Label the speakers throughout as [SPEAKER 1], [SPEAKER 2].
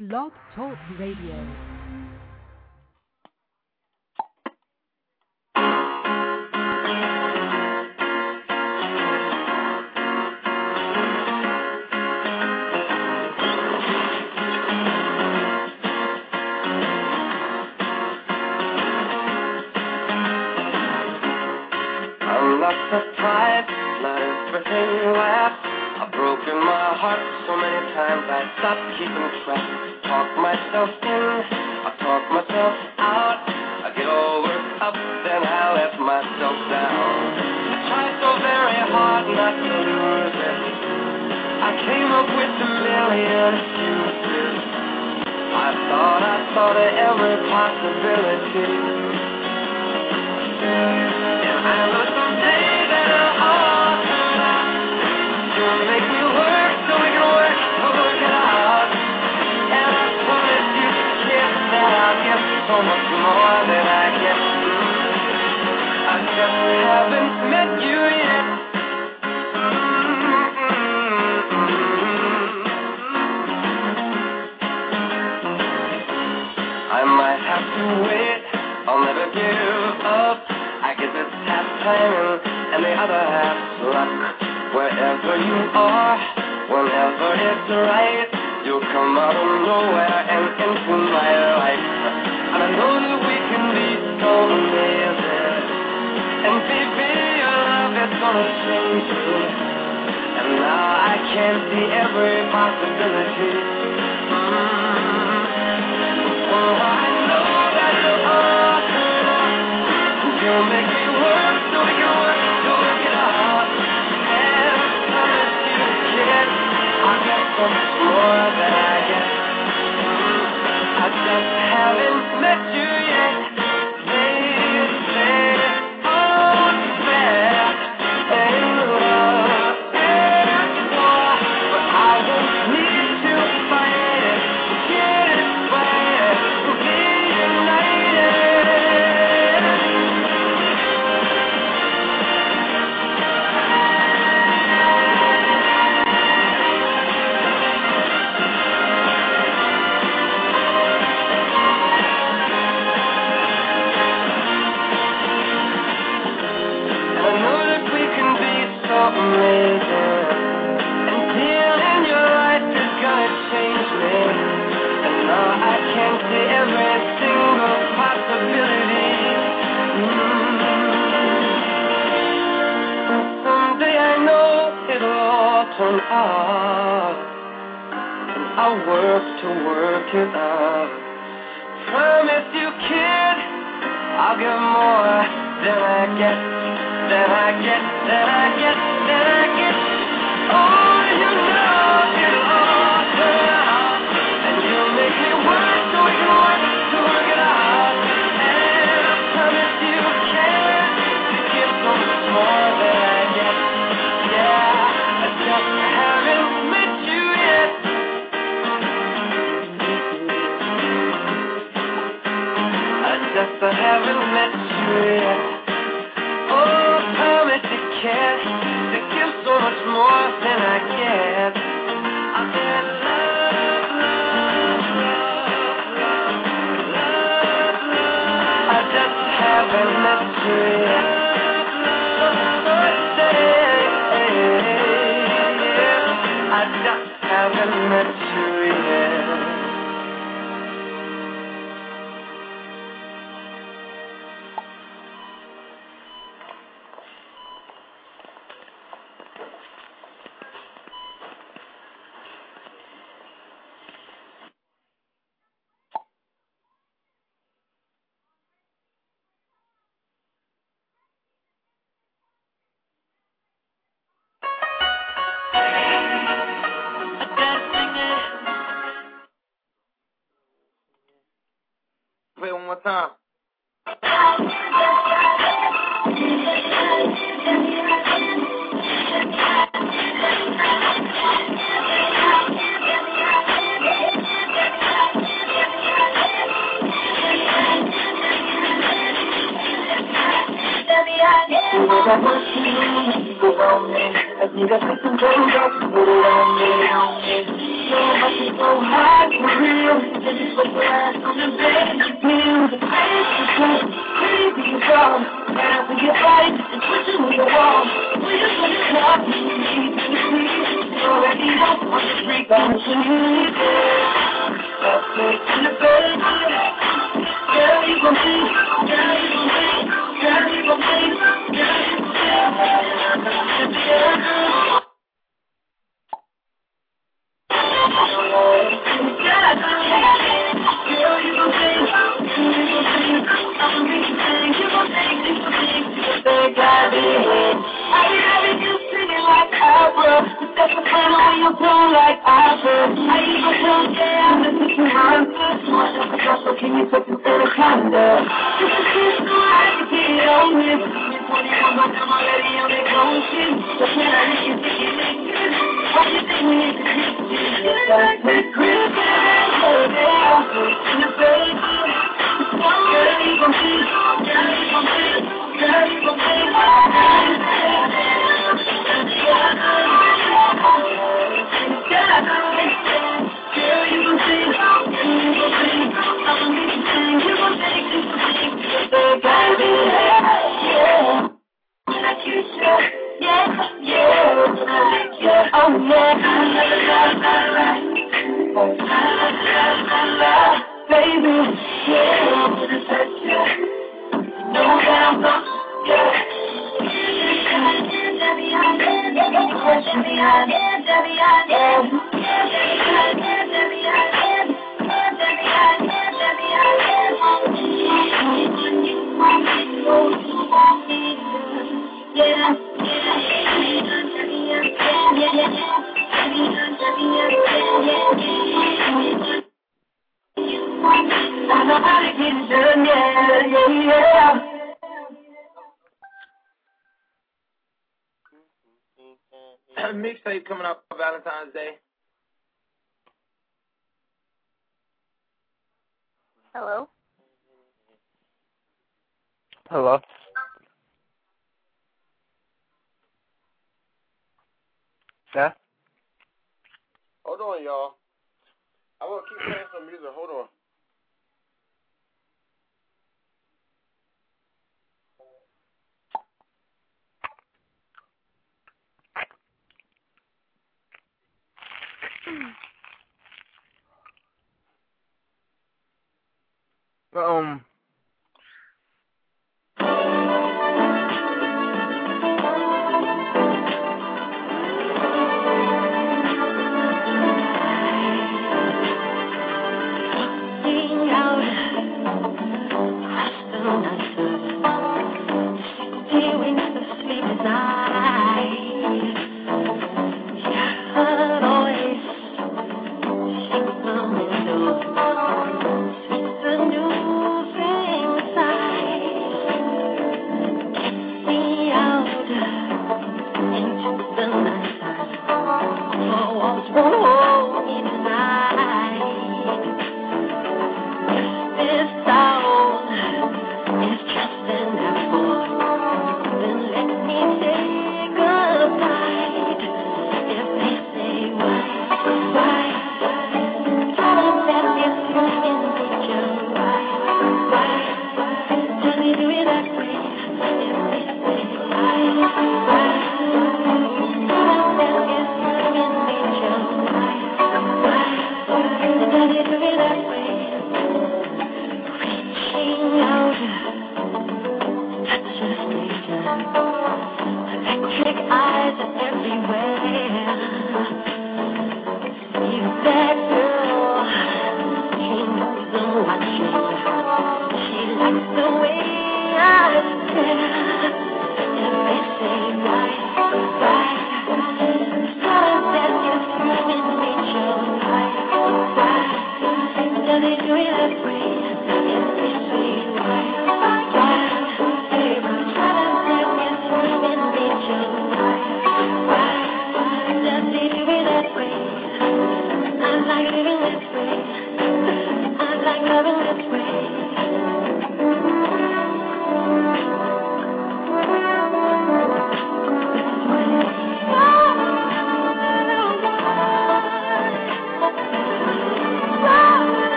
[SPEAKER 1] Blog Talk Radio.
[SPEAKER 2] Not surprised, not everything lasts. I've broken my heart so many times I stopped keeping track. Talk myself in, I talk myself out. I get all worked up, then I let myself down. I tried so very hard not to lose it. I came up with a million excuses. I thought of every possibility. And I know someday that it'll all turn out. You'll make me work so we can work it out. And I promise you, kid, that I'll get so much more than I get. I just haven't met you yet. I might have to wait, I'll never give up. I guess it's half timing and the other half's luck. Wherever you are, whenever it's right, you'll come out of nowhere and into my life. And I know that we can be so amazing. And baby, your love is gonna change me. And now I can see every possibility. Oh, I know that you'll all turn out. You'll make me work so we can work it out. And I promise you, kid, I'll get so much more than I get. I just haven't met you yet. They say, oh, fair and love and war, but I won't need to fight it. Get it right, be united. Amazing. And dealing your life is gonna change me. And now I can see every single possibility. And someday I know it'll all turn out. And I'll work to work it out. Promise you, kid, I'll give more than I get. That I get, that I get, that I get. Oh, you know it'll all turn out. And you'll make me work so we can work it out. And I promise you can to give so much more than I get. Yeah, I just haven't met you yet. I just haven't met you yet. Oh, promise you can to give so much more than I get. I said love, love, love, love, love, love. I just haven't met you yet. I just haven't met you yet. Play it one more time.
[SPEAKER 3] As niggas make some trouble, put it on me.
[SPEAKER 2] so hard for real. This is what you ask on the bed. Feel the pain, crazy as well. Now we get right, and pushing with the wall. We just want to love you, you already know I'm the freak on the sleep. Let's play in the bed. Girl, you gon' see, girl, you gon' see, girl, you gon' see, girl, you gon' see. Can you put this in a calendar? This is just so I can get on with. 21 by time already on that clone shit. So can I make you think it like this? Why you think we need to keep it? Like the Christmas, in the baby. Girl, you gon' see, girl, you gon' see, girl, you gon' see. Girl, you gon' see, you gon' see. I'm gonna make you sing, you gon' take this thing. Baby, yeah. Like you said, yeah, yeah, oh yeah, baby, yeah, I'm gonna touch you, no doubt, yeah. I know how to get it done, yeah. Mixtape coming up for Valentine's Day.
[SPEAKER 1] Hello?
[SPEAKER 3] Hello? Yeah?
[SPEAKER 4] Hold on, y'all. I want to keep playing some music. Hold on.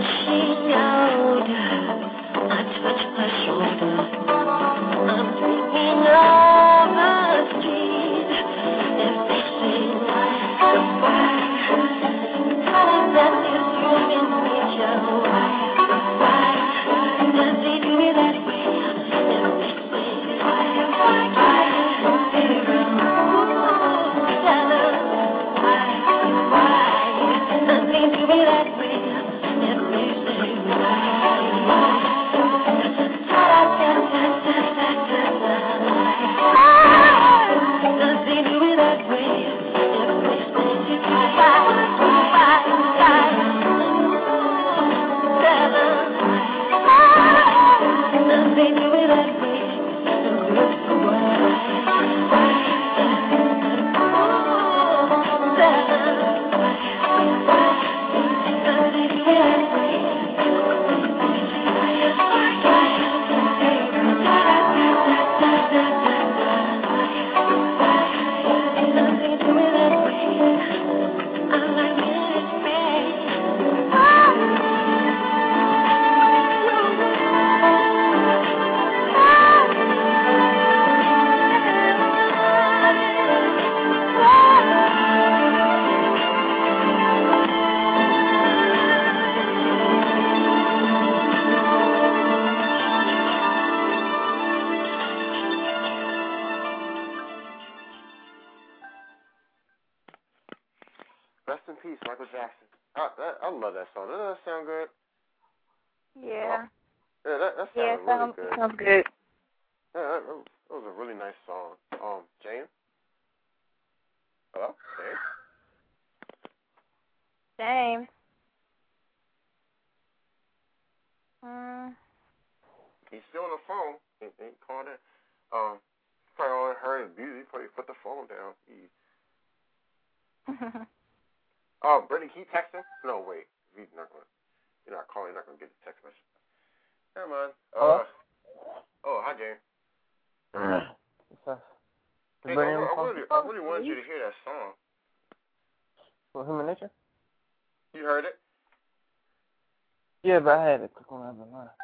[SPEAKER 2] reaching out, I touch my shoulder. I'm thinking of the street. If they say why, tell them that it's human nature. Why does he do it that way? If they say why, baby, tell them why does he do it that way? If they say why. Does he do it that way?
[SPEAKER 4] Rest in peace, Michael Jackson. I love that song. Doesn't that sound good?
[SPEAKER 1] Yeah.
[SPEAKER 4] Yeah, that sounds really good.
[SPEAKER 1] Sounds good.
[SPEAKER 4] Yeah, that was a really nice song. James? Hello?
[SPEAKER 1] James?
[SPEAKER 4] He's still on the phone. He ain't called in. Probably only heard his music. Probably put the phone down. Brittany, can you text him? No, wait. You're not calling. You're not gonna get the text message. Never mind. Hi, James. Hey, I really wanted you to hear that song.
[SPEAKER 3] For Human Nature?
[SPEAKER 4] You heard it?
[SPEAKER 3] Yeah, but I had to click on the other line.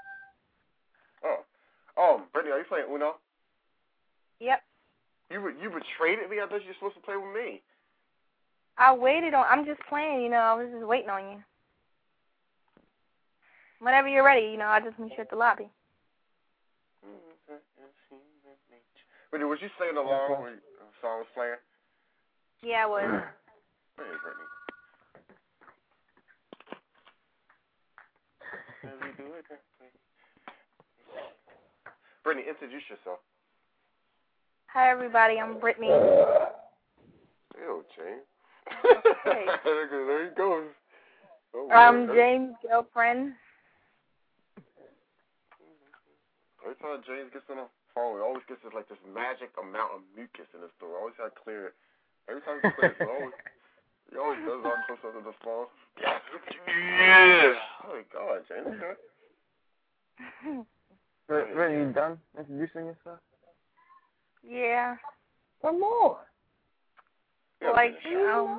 [SPEAKER 4] Brittany, are you playing Uno?
[SPEAKER 1] Yep.
[SPEAKER 4] You betrayed me? I thought you were supposed to play with me.
[SPEAKER 1] I'm just playing, I was just waiting on you. Whenever you're ready, I'll just meet you at the lobby.
[SPEAKER 4] Brittany, was you singing along when the song was playing?
[SPEAKER 1] Yeah, I was.
[SPEAKER 4] Hey, Brittany. Brittany, introduce yourself.
[SPEAKER 1] Hi, everybody. I'm Brittany.
[SPEAKER 4] Ew, James.
[SPEAKER 1] Okay.
[SPEAKER 4] There he goes.
[SPEAKER 1] I'm James' girlfriend.
[SPEAKER 4] Every time James gets on the phone, he always gets this magic amount of mucus in his throat. Always got to clear it. Every time he clears it, he always does all close up to the phone. Yes. Oh my God, James.
[SPEAKER 3] Really, you done introducing yourself?
[SPEAKER 1] Yeah.
[SPEAKER 3] Some more.
[SPEAKER 1] Like,
[SPEAKER 4] We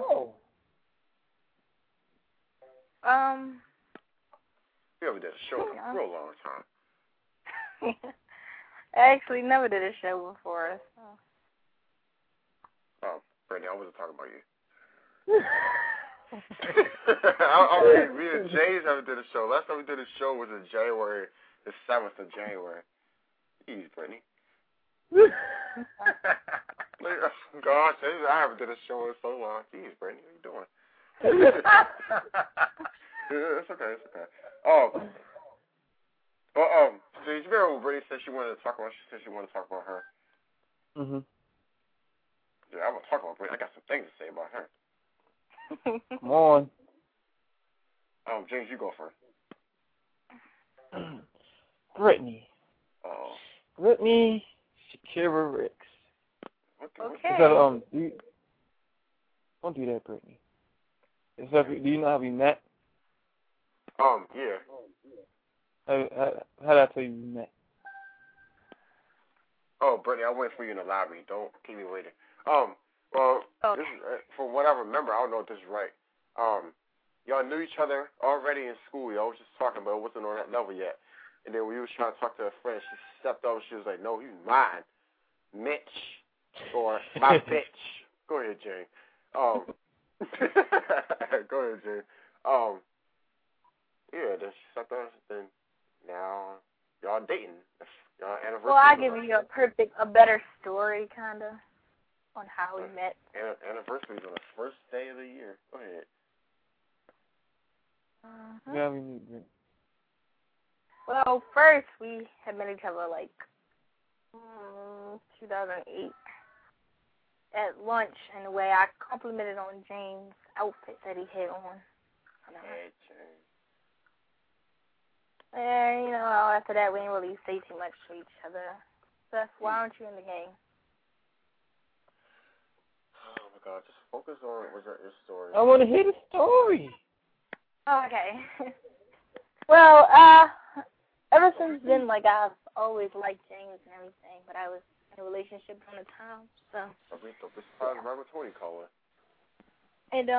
[SPEAKER 4] haven't done a show in a real long time.
[SPEAKER 1] I actually never did a show before. So.
[SPEAKER 4] Brittany, I wasn't talking about you. I mean, me and James haven't did a show. Last time we did a show was in January, the 7th of January. Jeez, Brittany. Gosh, I haven't did a show in so long. Jeez, Brittany, what are you doing? It's okay. So you remember when Brittany said she wanted to talk about? She said she wanted to talk about her.
[SPEAKER 3] Mhm.
[SPEAKER 4] Yeah, I'm gonna talk about Brittany. I got some things to say about her.
[SPEAKER 3] Come on.
[SPEAKER 4] James, you go first.
[SPEAKER 3] Brittany.
[SPEAKER 4] Oh.
[SPEAKER 3] Brittany Shakira Ricks.
[SPEAKER 1] Okay.
[SPEAKER 3] Don't do that, Brittany. Do you know how we met?
[SPEAKER 4] Yeah.
[SPEAKER 3] How did I tell you we met?
[SPEAKER 4] Oh, Brittany, I'll wait for you in the lobby. Don't keep me waiting. This is, from what I remember, I don't know if this is right. Y'all knew each other already in school. Y'all was just talking, but it wasn't on that level yet. And then when we was trying to talk to her friend, she stepped up and she was like, no, he's mine. Mitch. Or my bitch. Go ahead, Jane. Go ahead, Jane. Yeah, then she stepped up and now y'all dating. Y'all anniversary.
[SPEAKER 1] Well, I'll give you a better story, kind of, on how we met.
[SPEAKER 4] Anniversary's on the first day of the year. Go ahead.
[SPEAKER 3] Yeah, we need it.
[SPEAKER 1] Well, first we had met each other like 2008 at lunch, and the way I complimented on James' outfit that he had on.
[SPEAKER 4] Hey, James.
[SPEAKER 1] And, you know, after that we didn't really say too much to each other. Seth, why aren't you in the game?
[SPEAKER 4] Oh my God, just focus on your story.
[SPEAKER 3] I want to hear the story.
[SPEAKER 1] Oh, okay. Well, ever since then, like, I've always liked James and everything, but I was in a relationship at the time, so. And,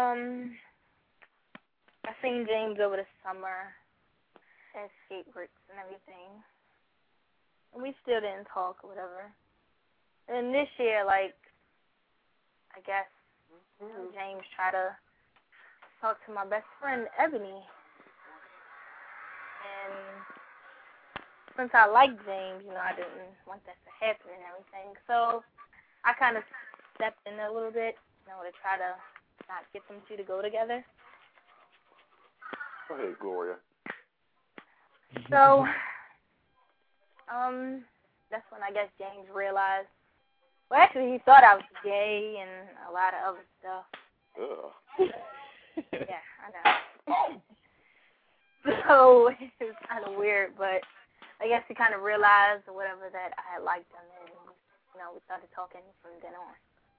[SPEAKER 1] I seen James over the summer at Skateworks and everything. And we still didn't talk or whatever. And this year, like, I guess, you know, James tried to talk to my best friend, Ebony. And since I liked James, you know, I didn't want that to happen and everything. So I kind of stepped in a little bit, you know, to try to not get them two to go together.
[SPEAKER 4] Go ahead, Gloria.
[SPEAKER 1] So, that's when I guess James realized. Well, actually, he thought I was gay and a lot of other stuff.
[SPEAKER 4] Ugh.
[SPEAKER 1] Yeah, I know. So it was kind of weird, but I guess he kind of realized or whatever that I had liked him, and you know, we started talking from then on.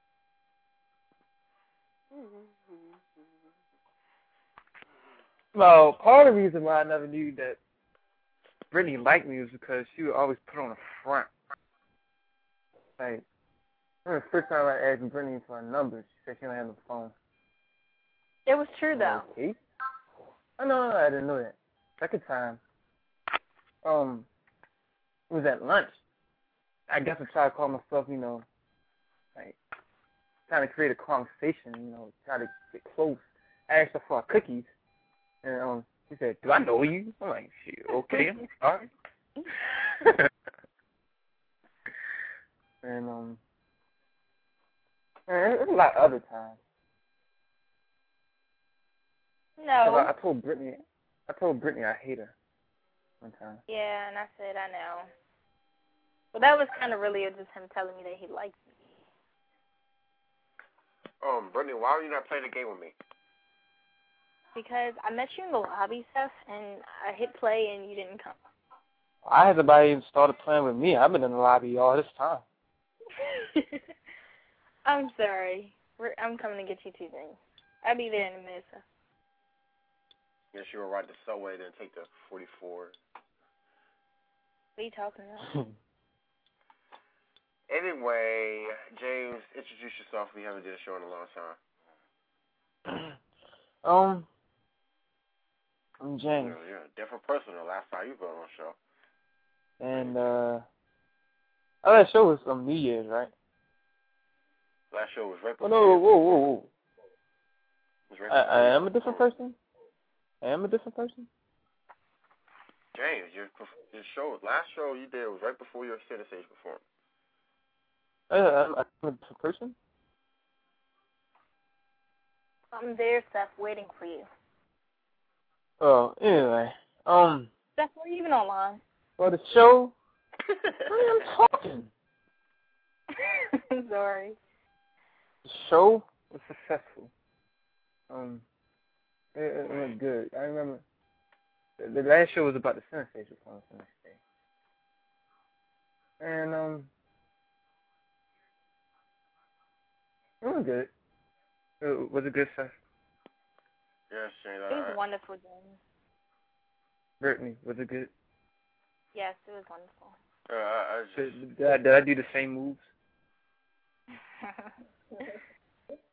[SPEAKER 3] Well, part of the reason why I never knew that Brittany liked me was because she would always put on a front. Like, I remember the first time I asked Brittany for a number, she said she didn't have no phone.
[SPEAKER 1] It was true, though.
[SPEAKER 3] Okay. Oh, no, I didn't know that. Second time, it was at lunch. I guess I tried to call myself, you know, like, trying to create a conversation, you know, try to get close. I asked her for cookies, and she said, "Do I know you?" I'm like, "Shit, okay, I'm sorry." And there's a lot of other times.
[SPEAKER 1] No.
[SPEAKER 3] I told Brittany I hate her one time.
[SPEAKER 1] Yeah, and I said I know. But that was kind of really just him telling me that he liked me.
[SPEAKER 4] Brittany, why are you not playing the game with me?
[SPEAKER 1] Because I met you in the lobby, Seth, and I hit play and you didn't come.
[SPEAKER 3] I hasn't even started playing with me. I've been in the lobby all this time.
[SPEAKER 1] I'm sorry. I'm coming to get you two things. I'll be there in a minute, Seth.
[SPEAKER 4] Yes, you will ride the subway, then take the 44.
[SPEAKER 1] What are you talking about?
[SPEAKER 4] Anyway, James, introduce yourself. We haven't did a show in a long time.
[SPEAKER 3] I'm James.
[SPEAKER 4] You're a different person the last time you been on a show.
[SPEAKER 3] And, that show was on New Year's, right?
[SPEAKER 4] Last show was right before.
[SPEAKER 3] Whoa.
[SPEAKER 4] Right
[SPEAKER 3] I am a different person?
[SPEAKER 4] James, your show, last show you did was right before your center stage performance.
[SPEAKER 3] I'm a different person?
[SPEAKER 1] I'm there, Seth, waiting for you.
[SPEAKER 3] Oh, anyway.
[SPEAKER 1] Seth, were you even online?
[SPEAKER 3] For the show, I'm talking.
[SPEAKER 1] I'm sorry.
[SPEAKER 3] The show was successful. It went good. I remember the last show was about the center stage performance the next day. And, it was good. Was it good, Seth?
[SPEAKER 4] Yes, Shane.
[SPEAKER 1] It was wonderful, James.
[SPEAKER 3] Brittany, was it good?
[SPEAKER 1] Yes, it was wonderful.
[SPEAKER 3] Did I do the same moves?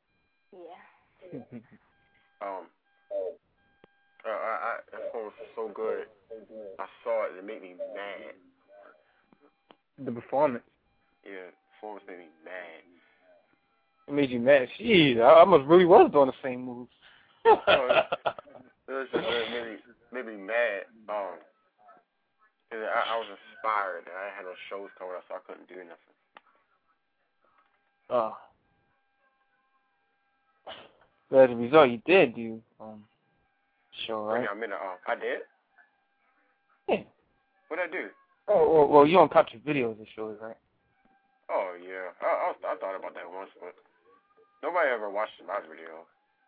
[SPEAKER 1] Yeah.
[SPEAKER 4] It was so good. I saw it. It made me mad.
[SPEAKER 3] The performance.
[SPEAKER 4] Yeah, the performance made me mad.
[SPEAKER 3] It made you mad. Jeez, I almost really was doing the same moves.
[SPEAKER 4] It was just made me mad. And I was inspired. I had no shows coming up, so I couldn't do nothing.
[SPEAKER 3] But as a result, you did do show, right?
[SPEAKER 4] I mean, I did?
[SPEAKER 3] Yeah.
[SPEAKER 4] What'd I do?
[SPEAKER 3] Oh, well, you don't count your videos as shows, right?
[SPEAKER 4] Oh, yeah. I thought about that once, but nobody ever watched my video.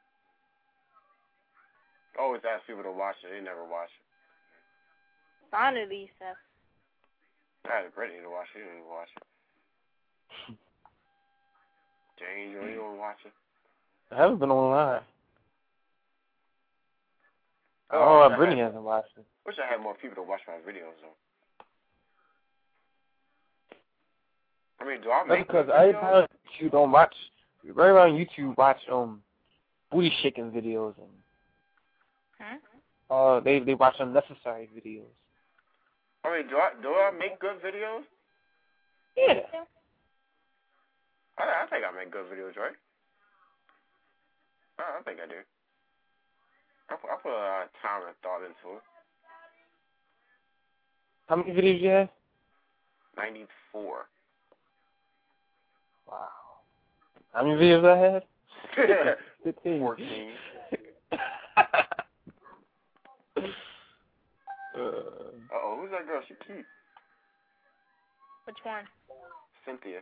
[SPEAKER 4] I always ask people to watch it. They never watch it.
[SPEAKER 1] Finally, Seth.
[SPEAKER 4] I had Brittany to watch it. She didn't even watch it. James, you don't watch it?
[SPEAKER 3] I haven't been online. Oh, Brittany hasn't watched it.
[SPEAKER 4] Wish I had more people to watch my videos, though. I mean, do I make
[SPEAKER 3] because
[SPEAKER 4] videos?
[SPEAKER 3] everybody you don't watch, right around YouTube watch booty shaking videos and they watch unnecessary videos.
[SPEAKER 4] I mean, do I make good videos?
[SPEAKER 3] Yeah.
[SPEAKER 4] I think I make good videos, right? I think I do. I put a lot of time and thought into it.
[SPEAKER 3] How many videos you have?
[SPEAKER 4] 94.
[SPEAKER 3] Wow. How many videos I have? 15.
[SPEAKER 4] 14. Uh-oh, who's that girl? She cute.
[SPEAKER 1] Which one?
[SPEAKER 4] Cynthia.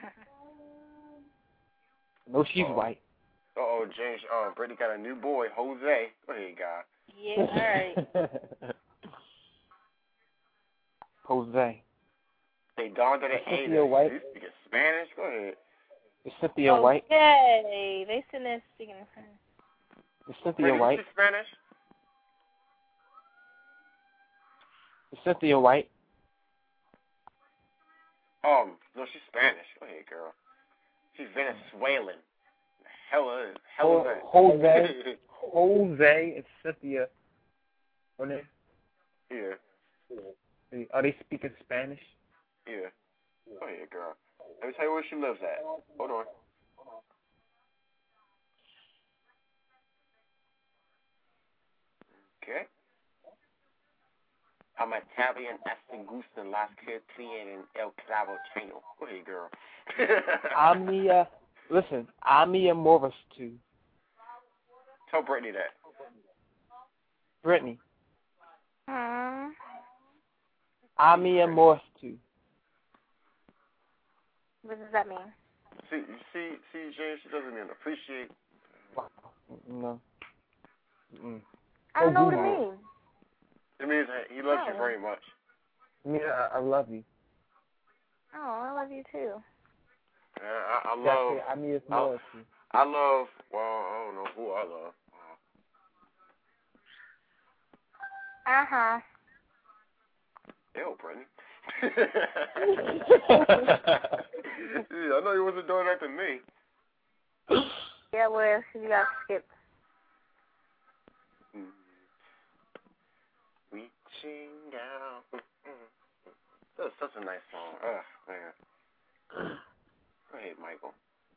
[SPEAKER 3] No, she's white.
[SPEAKER 4] Uh-oh, James. Brittany got a new boy, Jose. What do you got?
[SPEAKER 1] Yeah, alright.
[SPEAKER 3] Jose.
[SPEAKER 4] They dawned at the age.
[SPEAKER 3] Cynthia White.
[SPEAKER 4] You speaking Spanish? Go ahead.
[SPEAKER 3] Is Cynthia White?
[SPEAKER 1] Okay, they sitting there speaking in Spanish.
[SPEAKER 3] Is Cynthia
[SPEAKER 4] Brittany,
[SPEAKER 3] White?
[SPEAKER 4] you speak Spanish?
[SPEAKER 3] Is Cynthia White?
[SPEAKER 4] No, she's Spanish. Go ahead, girl. She's Venezuelan. Hell is that?
[SPEAKER 3] Jose and Cynthia. Are they?
[SPEAKER 4] Yeah.
[SPEAKER 3] Are they speaking Spanish?
[SPEAKER 4] Yeah. Go ahead, girl. Let me tell you where she lives at. Hold on. Okay. I'm Italian, este gusta las que tienen el clavo chino. Go ahead, girl.
[SPEAKER 3] I'm mi amor too.
[SPEAKER 4] Tell Brittany that.
[SPEAKER 3] Brittany.
[SPEAKER 1] Hmm.
[SPEAKER 3] I'm mi amor too.
[SPEAKER 1] What does that mean?
[SPEAKER 4] See, James, she doesn't even appreciate.
[SPEAKER 3] Wow. No.
[SPEAKER 1] I don't know what it means.
[SPEAKER 4] It means that he loves you very much.
[SPEAKER 3] I love you.
[SPEAKER 1] Oh, I love you too.
[SPEAKER 4] I love. I love. Well, I don't know who I love. Ew, Brittany. Yeah, I know you wasn't doing that to me.
[SPEAKER 1] Yeah, well, you got skipped.
[SPEAKER 4] Reaching down. That was such a nice song. Ugh, man. Go ahead, Michael.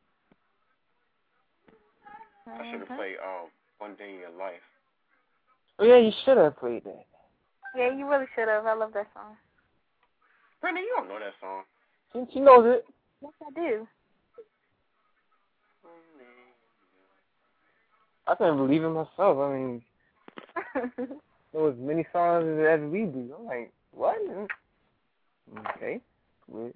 [SPEAKER 4] I should have played One Day in Your Life.
[SPEAKER 3] Oh, yeah, you should have played that.
[SPEAKER 1] Yeah, you really should have. I love that song.
[SPEAKER 4] Brittany, you don't know that song.
[SPEAKER 3] She knows it.
[SPEAKER 1] Yes, I do.
[SPEAKER 3] I couldn't believe it myself. I mean, there was many songs as we do. I'm like, what? Okay. Weird.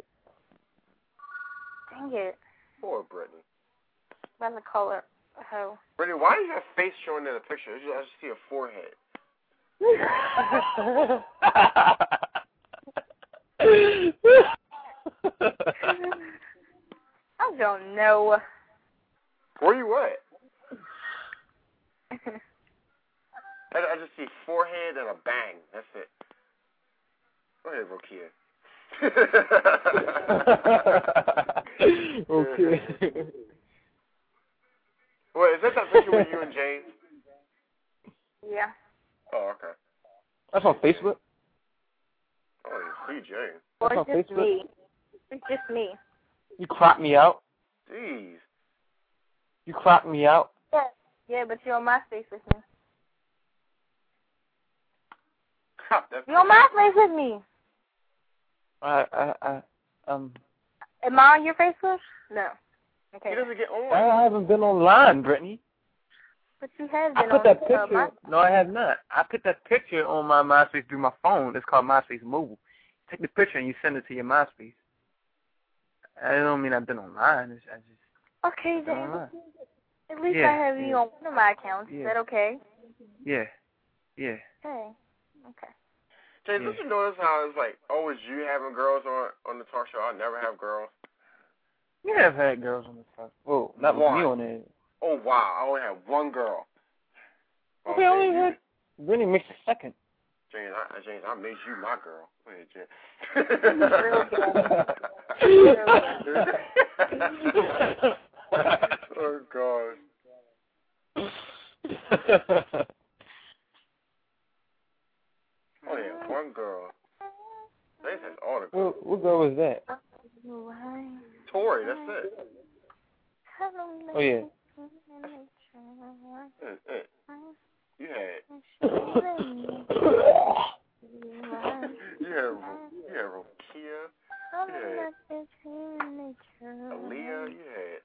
[SPEAKER 1] Dang it.
[SPEAKER 4] Poor Brittany.
[SPEAKER 1] About to call her a hoe.
[SPEAKER 4] Brittany, why is your face showing in the picture? I just see a forehead.
[SPEAKER 1] I don't know.
[SPEAKER 4] Where you at? I just see forehead and a bang. That's it. Go ahead, Rokia.
[SPEAKER 3] Okay.
[SPEAKER 4] Wait, is that picture with you and James?
[SPEAKER 1] Yeah.
[SPEAKER 4] Oh, okay.
[SPEAKER 3] That's on Facebook?
[SPEAKER 4] Oh, see, Jane.
[SPEAKER 1] Or
[SPEAKER 3] That's on
[SPEAKER 1] just
[SPEAKER 3] Facebook?
[SPEAKER 1] me. It's just me.
[SPEAKER 3] You crop me out?
[SPEAKER 4] Jeez.
[SPEAKER 3] You crop me out?
[SPEAKER 1] Yeah, but you're on MySpace with me. You're on MySpace with me. Am I on your Facebook? No. Okay.
[SPEAKER 4] He doesn't get on.
[SPEAKER 3] I haven't been online, Brittany.
[SPEAKER 1] But you have
[SPEAKER 3] I
[SPEAKER 1] been
[SPEAKER 3] put
[SPEAKER 1] on
[SPEAKER 3] that picture.
[SPEAKER 1] my...
[SPEAKER 3] No, I have not. I put that picture on my MySpace through my phone. It's called MySpace Mobile. Take the picture and you send it to your MySpace. I don't mean I've been online. I just
[SPEAKER 1] Okay,
[SPEAKER 3] been
[SPEAKER 1] then.
[SPEAKER 3] online.
[SPEAKER 1] At least
[SPEAKER 3] Yeah,
[SPEAKER 1] I have you on one of my accounts.
[SPEAKER 3] Yeah.
[SPEAKER 1] Is that okay?
[SPEAKER 3] Yeah. Yeah.
[SPEAKER 1] Okay. Okay.
[SPEAKER 4] James,
[SPEAKER 3] Yeah.
[SPEAKER 4] did you notice how it's like always you having girls on the talk show? I never have girls.
[SPEAKER 3] You have had girls on the talk. Well, not with me on there.
[SPEAKER 4] Oh, wow. I only have one girl.
[SPEAKER 3] Okay, I only had Brittany mixed a second.
[SPEAKER 4] James, I made you my girl. Go ahead, James. Oh, God. Oh, yeah, one girl. James has all the girls.
[SPEAKER 3] What girl was that?
[SPEAKER 4] Tori, that's it.
[SPEAKER 3] Oh, yeah.
[SPEAKER 4] You had Rokia. You had Aaliyah. You had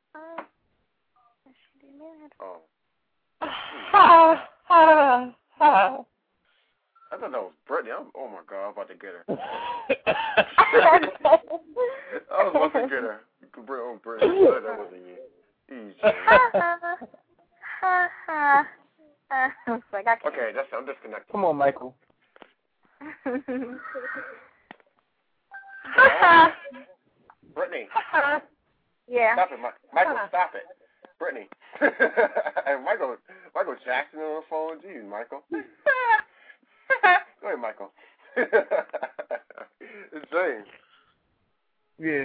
[SPEAKER 4] I thought that was Brittany. Oh my God, I'm about to get her. I was about to get her. You could bring on Brittany. That wasn't you. Easy. Okay, I'm disconnected.
[SPEAKER 3] Come on, Michael.
[SPEAKER 4] Brittany.
[SPEAKER 1] Yeah.
[SPEAKER 4] Stop it, Michael. Stop it, Brittany. And Michael Jackson on the phone. Jeez, Michael. Go ahead, Michael. It's James.
[SPEAKER 3] Yeah.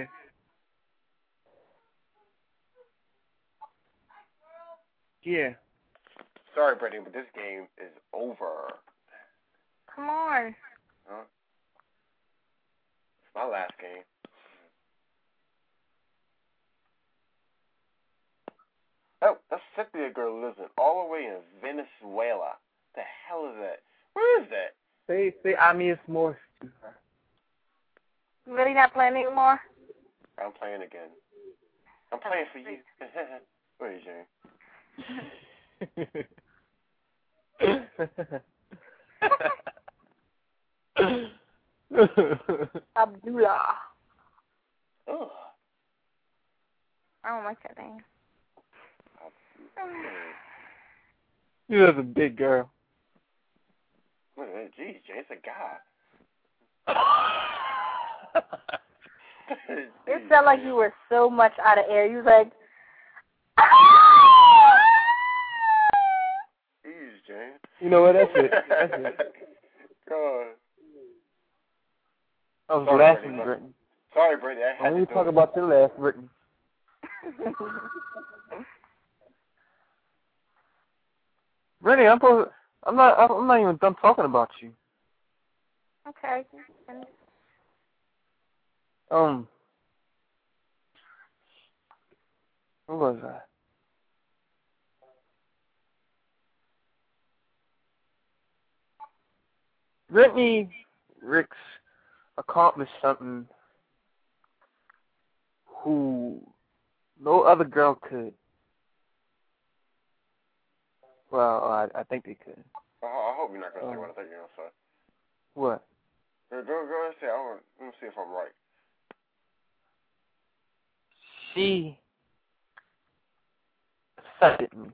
[SPEAKER 3] Yeah.
[SPEAKER 4] Sorry, Brittany, but this game is over.
[SPEAKER 1] Come on.
[SPEAKER 4] Huh? It's my last game. Oh, that Cynthia girl lives all the way in Venezuela. The hell is that? Where is that?
[SPEAKER 3] Say I miss more.
[SPEAKER 1] You really not playing anymore?
[SPEAKER 4] I'm playing again. I'm playing for you. Where is you?
[SPEAKER 1] Abdullah.
[SPEAKER 4] Ugh.
[SPEAKER 1] I don't like that name.
[SPEAKER 3] You're a big girl.
[SPEAKER 4] Jeez, Jay, it's a guy.
[SPEAKER 1] It felt like you were so much out of air. You was like,
[SPEAKER 4] Jeez, Jay.
[SPEAKER 3] You know what? That's it. That's it.
[SPEAKER 4] God.
[SPEAKER 3] I was
[SPEAKER 4] Sorry,
[SPEAKER 3] laughing,
[SPEAKER 4] Brittany.
[SPEAKER 3] Brittany.
[SPEAKER 4] Sorry, Brittany. I had
[SPEAKER 3] When
[SPEAKER 4] to
[SPEAKER 3] you talk
[SPEAKER 4] do it.
[SPEAKER 3] about your laugh, Brittany. Brittany, I'm not even done talking about you.
[SPEAKER 1] okay.
[SPEAKER 3] Where was I? Brittany Ricks accomplished something who no other girl could. Well, I think they could.
[SPEAKER 4] I hope you're not going to say what I think you're going to say.
[SPEAKER 3] What?
[SPEAKER 4] Go ahead and say it. Let me see if I'm right.
[SPEAKER 3] She accepted me.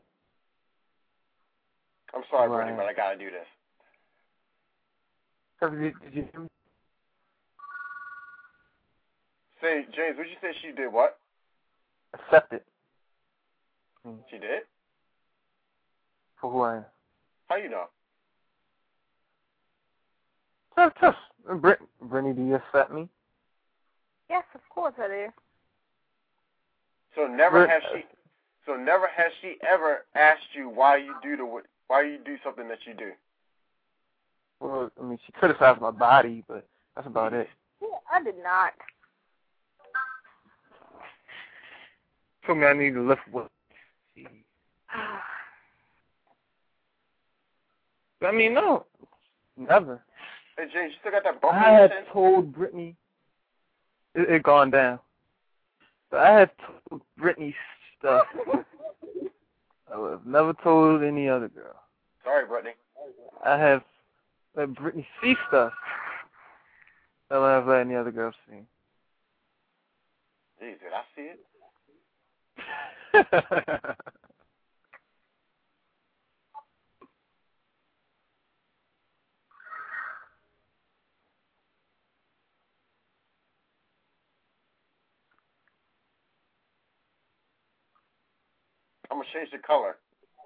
[SPEAKER 4] I'm sorry,
[SPEAKER 3] Right.
[SPEAKER 4] Brittany, but I got to do this.
[SPEAKER 3] Did you hear me?
[SPEAKER 4] Say, James, would you say she did what?
[SPEAKER 3] Accepted.
[SPEAKER 4] She did?
[SPEAKER 3] For who I am.
[SPEAKER 4] How you know?
[SPEAKER 3] Just. Brittany, do you accept me?
[SPEAKER 1] Yes, of course I do.
[SPEAKER 4] So never has she ever asked you why you do something that you do?
[SPEAKER 3] Well, I mean, she criticized my body, but that's about it.
[SPEAKER 1] Yeah, I did not.
[SPEAKER 3] Told me I need to lift weights. I mean, no, never.
[SPEAKER 4] Hey, James, you still got that bump
[SPEAKER 3] I
[SPEAKER 4] in your
[SPEAKER 3] had
[SPEAKER 4] chin?
[SPEAKER 3] told Brittany it gone down. But I had told Brittany stuff I would have never told any other girl.
[SPEAKER 4] Sorry, Brittany.
[SPEAKER 3] I have let Brittany see stuff that I would have let any other girl see.
[SPEAKER 4] Geez, did I see it? I'm going to change the color.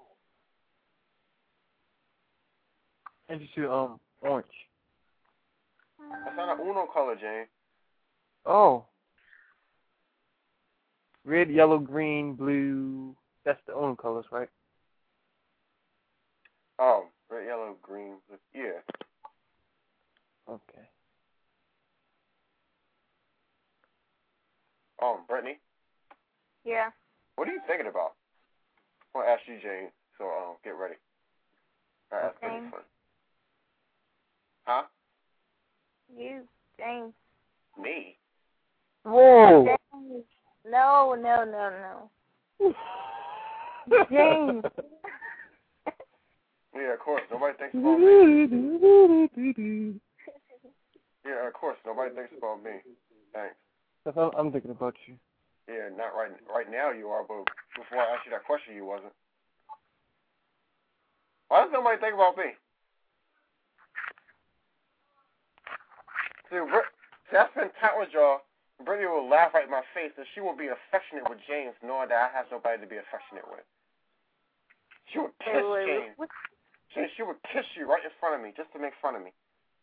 [SPEAKER 3] And you shoot orange.
[SPEAKER 4] That's not an Uno color, James.
[SPEAKER 3] Oh. Red, yellow, green, blue. That's the own colors, right?
[SPEAKER 4] Oh, red, yellow, green, blue. Yeah.
[SPEAKER 3] Okay.
[SPEAKER 4] Brittany,
[SPEAKER 1] Yeah.
[SPEAKER 4] what are you thinking about? I want to ask you, Jane, so get ready. All right, that's pretty
[SPEAKER 1] James.
[SPEAKER 4] fun. Huh?
[SPEAKER 1] You, James.
[SPEAKER 4] Me?
[SPEAKER 3] Whoa!
[SPEAKER 1] James. No. James.
[SPEAKER 4] Yeah, of course. Nobody thinks about me. Yeah, of course. Nobody thinks about me. Thanks.
[SPEAKER 3] I'm thinking about you.
[SPEAKER 4] Yeah, not right now you are, but before I asked you that question, you wasn't. Why does nobody think about me? See, I spend time with y'all. Brittany will laugh right in my face, and she will be affectionate with James, knowing that I have nobody to be affectionate with. She would kiss James. James, she would kiss you right in front of me just to make fun of me.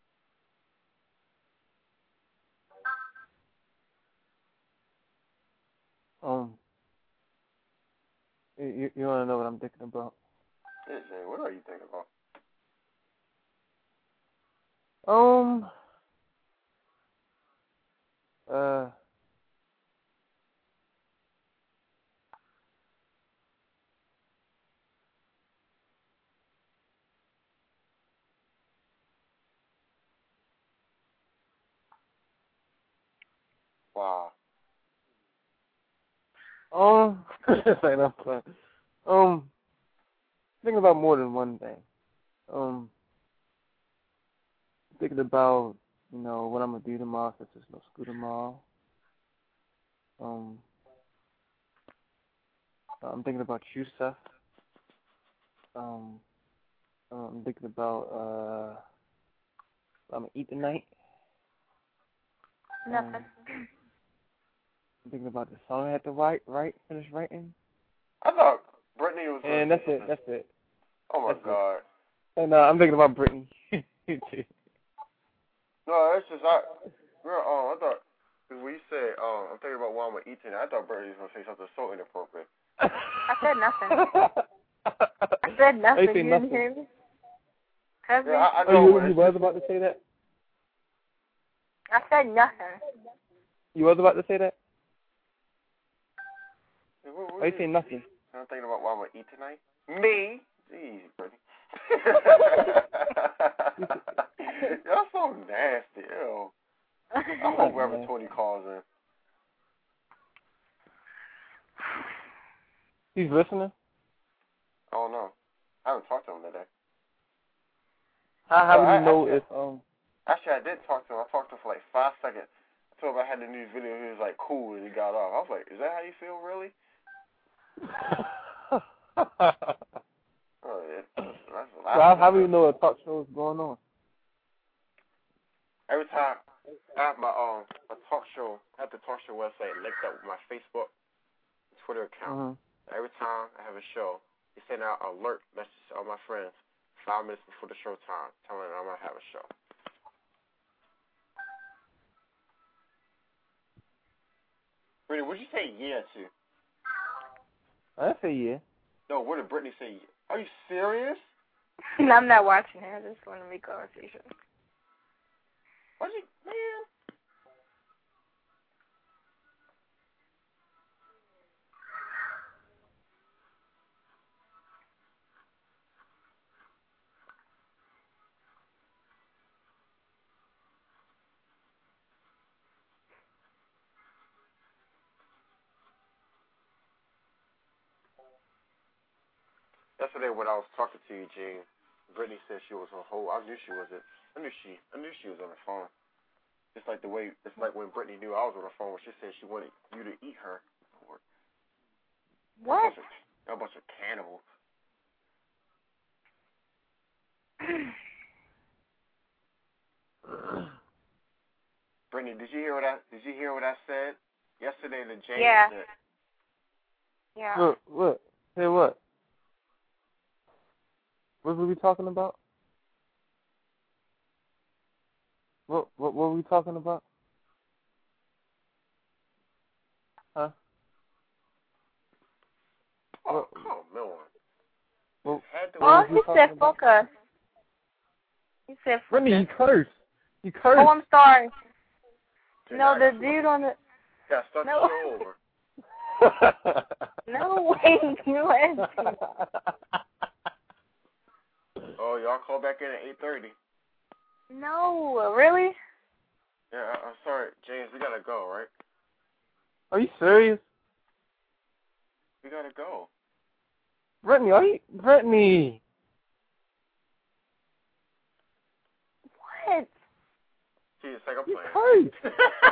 [SPEAKER 3] You want to know what I'm thinking about?
[SPEAKER 4] Yeah, James, what are you thinking about? Wow.
[SPEAKER 3] It's like enough fun. Thinking about more than one thing. Thinking about, what I'm gonna do tomorrow since there's no school tomorrow. I'm thinking about you, Seth. I'm thinking about what I'm gonna eat tonight.
[SPEAKER 1] Nothing.
[SPEAKER 3] I'm thinking about the song I had to finish writing.
[SPEAKER 4] I thought Brittany was...
[SPEAKER 3] And that's it.
[SPEAKER 4] Oh, my God.
[SPEAKER 3] And I'm thinking about Brittany.
[SPEAKER 4] No, that's just... I thought... Because when you said, I'm thinking about what I'm going to eat tonight, I thought Brittany was going to say something so inappropriate.
[SPEAKER 1] I said nothing. I said nothing. You didn't hear me? Cousin?
[SPEAKER 4] Yeah, I know.
[SPEAKER 3] You was about to say that?
[SPEAKER 1] I said nothing.
[SPEAKER 3] You was about to say that?
[SPEAKER 4] What
[SPEAKER 3] Why you saying nothing?
[SPEAKER 4] I'm thinking about what I'm going to eat tonight. Me? Jeez, Brittany. Y'all so nasty. Ew. I hope whoever Tony calls in.
[SPEAKER 3] He's listening?
[SPEAKER 4] I don't know. I haven't talked to him today.
[SPEAKER 3] How do you know if
[SPEAKER 4] Actually, I did talk to him. I talked to him for like 5 seconds. I told him I had the new video. He was like, cool, and he got off. I was like, is that how you feel, really? Oh, yeah.
[SPEAKER 3] How do you know a talk show is going on?
[SPEAKER 4] Every time I have my a talk show, I have the talk show website linked up with my Facebook, Twitter account. Every time I have a show, they send out an alert message to all my friends 5 minutes before the show time, telling them I'm gonna have a show. Brittany, what'd you say yeah to?
[SPEAKER 3] I didn't say yeah.
[SPEAKER 4] No, what did Brittany say? Are you serious?
[SPEAKER 1] I'm not watching it. I just want to make conversation.
[SPEAKER 4] What's he, man? Yesterday when I was talking to you, Gene, Brittany said she was on hold. I knew she wasn't. I knew she was on the phone. It's like when Brittany knew I was on the phone when she said she wanted you to eat her.
[SPEAKER 1] What?
[SPEAKER 4] A bunch of cannibals. Brittany, did you hear what I said yesterday to James?
[SPEAKER 1] Yeah. Yeah.
[SPEAKER 3] What? Hey, what? What were we talking about? What were we talking about? Huh?
[SPEAKER 4] Oh, come on.
[SPEAKER 3] Well,
[SPEAKER 1] he said focus. He said focus.
[SPEAKER 3] Brittany, you cursed. You cursed.
[SPEAKER 1] Oh, I'm sorry.
[SPEAKER 4] Dude,
[SPEAKER 1] No, the dude on the...
[SPEAKER 4] Yeah, start
[SPEAKER 1] No.
[SPEAKER 4] the show over.
[SPEAKER 1] No way, you answered.
[SPEAKER 4] Oh, y'all call back in at 8:30.
[SPEAKER 1] No, really?
[SPEAKER 4] Yeah, I'm sorry, James. We gotta go, right?
[SPEAKER 3] Are you serious?
[SPEAKER 4] We gotta go.
[SPEAKER 3] Brittany, Brittany.
[SPEAKER 1] What?
[SPEAKER 4] See, it's like I'm
[SPEAKER 3] You
[SPEAKER 4] playing.
[SPEAKER 3] cursed.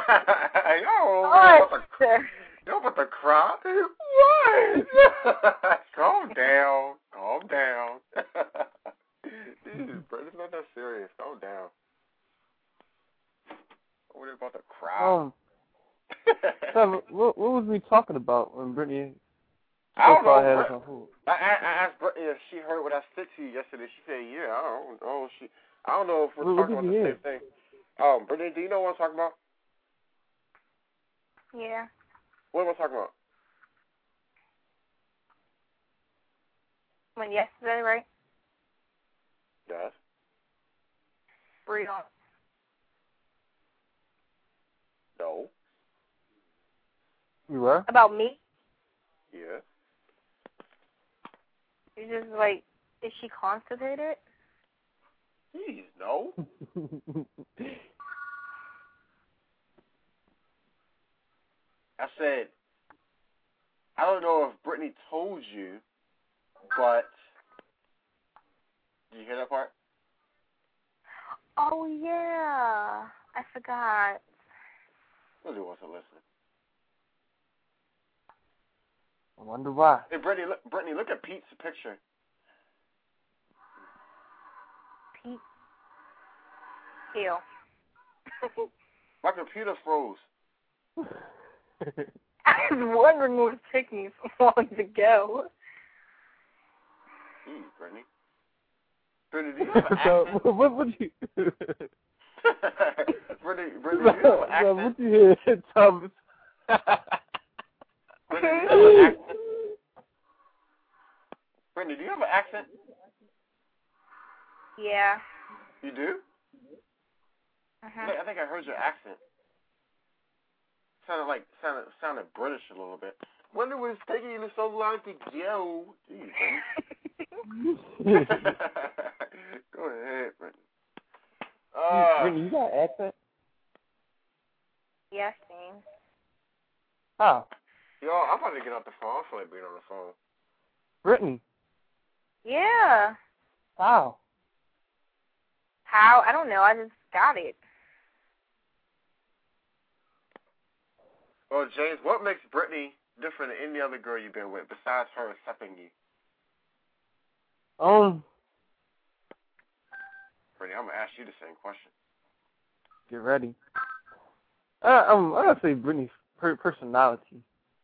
[SPEAKER 4] Yo, about to cry? What? Calm down. Calm down. Dude, bro, it's not that serious. Calm down. What are you about to cry?
[SPEAKER 3] So, what was we talking about when Brittany?
[SPEAKER 4] I don't know.
[SPEAKER 3] Had us on hold?
[SPEAKER 4] I asked Brittany if she heard what I said to you yesterday. She said, "Yeah." I don't know if we're talking about the same thing. Brittany, do you know what I'm talking about?
[SPEAKER 1] Yeah.
[SPEAKER 4] What am I talking about?
[SPEAKER 1] When yesterday, right?
[SPEAKER 4] Yes.
[SPEAKER 1] Read on.
[SPEAKER 4] No.
[SPEAKER 3] You were?
[SPEAKER 1] About me?
[SPEAKER 4] Yeah.
[SPEAKER 1] You just like, is she constipated?
[SPEAKER 4] Jeez, no. I said, I don't know if Brittany told you, but did you hear that part?
[SPEAKER 1] Oh, yeah. I forgot.
[SPEAKER 4] Nobody wants to listen.
[SPEAKER 3] I wonder why.
[SPEAKER 4] Hey, Brittany, look at Pete's picture.
[SPEAKER 1] Pete. Ew.
[SPEAKER 4] My computer froze.
[SPEAKER 1] I was wondering what was taking so long to go.
[SPEAKER 4] Jeez, Brittany. Brittany, do you have an accent?
[SPEAKER 3] What would you...
[SPEAKER 4] Brittany, do you have an accent?
[SPEAKER 3] What you hear, Thomas?
[SPEAKER 4] Brittany, do you have an accent? Brittany, do you have an accent?
[SPEAKER 1] Yeah.
[SPEAKER 4] You do?
[SPEAKER 1] Uh-huh.
[SPEAKER 4] I think I heard your accent. Sounded British a little bit. Wonder what's taking you so long to go. Jeez, go ahead, Brittany.
[SPEAKER 3] Brittany, you got an accent?
[SPEAKER 1] Yes, Dean.
[SPEAKER 3] How?
[SPEAKER 4] Yo, I'm about to get off the phone. I feel like being on the phone.
[SPEAKER 3] Brittany.
[SPEAKER 1] Yeah.
[SPEAKER 3] How?
[SPEAKER 1] How? I don't know. I just got it.
[SPEAKER 4] Well, James, what makes Brittany different than any other girl you've been with besides her accepting you? Brittany, I'm going to ask you the same question.
[SPEAKER 3] Get ready. I'm gonna say Brittany's personality.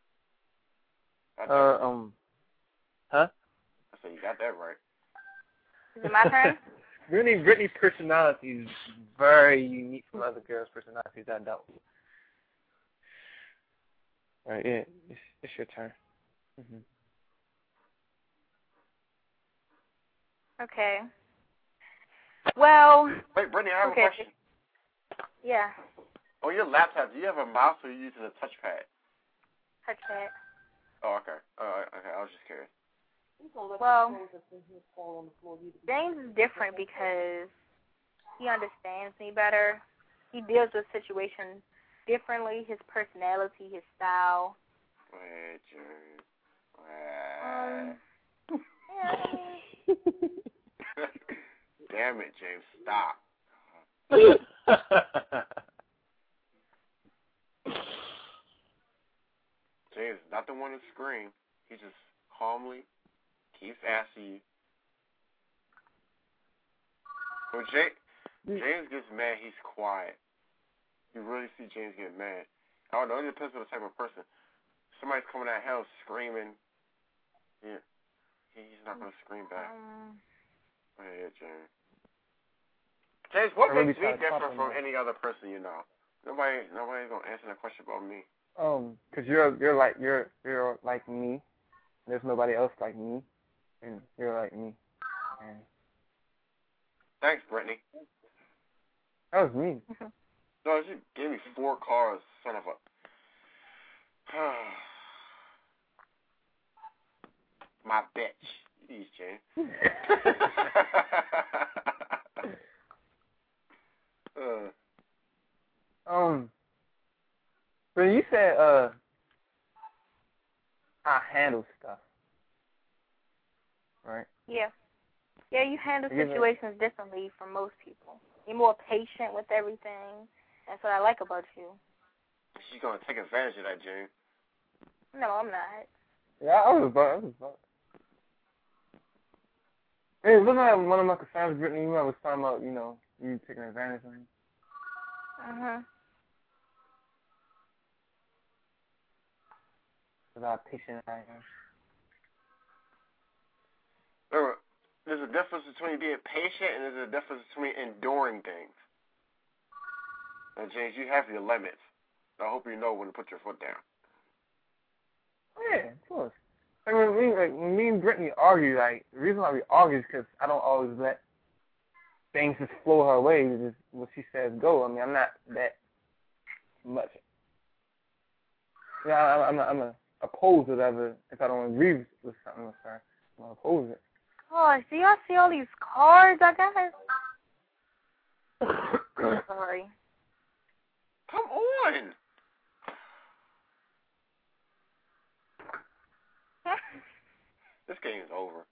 [SPEAKER 3] Huh?
[SPEAKER 4] I said you got that right.
[SPEAKER 1] Is it my turn?
[SPEAKER 3] Brittany's personality is very unique from other girls' personalities, I doubt. All right, yeah, it's your turn.
[SPEAKER 1] Okay. Well.
[SPEAKER 4] Wait, Brittany, I have a question.
[SPEAKER 1] Yeah.
[SPEAKER 4] On your laptop, do you have a mouse or are you using a touchpad?
[SPEAKER 1] Touchpad.
[SPEAKER 4] Oh, okay. Okay, I was just curious.
[SPEAKER 1] Well, James is different because he understands me better. He deals with situations differently. His personality, his style.
[SPEAKER 4] Wait, James.
[SPEAKER 1] Yeah.
[SPEAKER 4] Damn it, James. Stop. James is not the one to scream. He just calmly keeps asking you. When James gets mad, he's quiet. You really see James get mad. I don't know. It depends on the type of person. Somebody's coming out of hell screaming. Yeah, he's not going to scream back. Go ahead, James. James, what makes me different from any other person you know? Nobody's going to answer that question about me.
[SPEAKER 3] Cause you're like me. There's nobody else like me, and you're like me. And
[SPEAKER 4] thanks, Brittany.
[SPEAKER 3] That was me.
[SPEAKER 4] No, you gave me 4 cars, son of a. My bitch. Jeez, James.
[SPEAKER 3] But you said I handle stuff, right?
[SPEAKER 1] Yeah. Yeah, you handle situations differently from most people. You're more patient with everything. That's what I like about you.
[SPEAKER 4] She's gonna take advantage of that, James.
[SPEAKER 1] No, I'm not.
[SPEAKER 3] Yeah, I was about. Hey, wasn't that one of my concerns, Brittany? You was talking about, you taking advantage of me. How patient I am.
[SPEAKER 4] Remember, there's a difference between being patient and there's a difference between enduring things. And James, you have your limits. I hope you know when to put your foot down.
[SPEAKER 3] Yeah, of course. Like when me and Brittany argue, the reason why we argue is because I don't always let things just flow her way. Just what she says go. I mean, I'm not that much. Yeah, I'm a oppose whatever. If I don't agree with something with her, I'm gonna oppose it.
[SPEAKER 1] Oh, so y'all see all these cards I got? Sorry.
[SPEAKER 4] Come on. This game is over.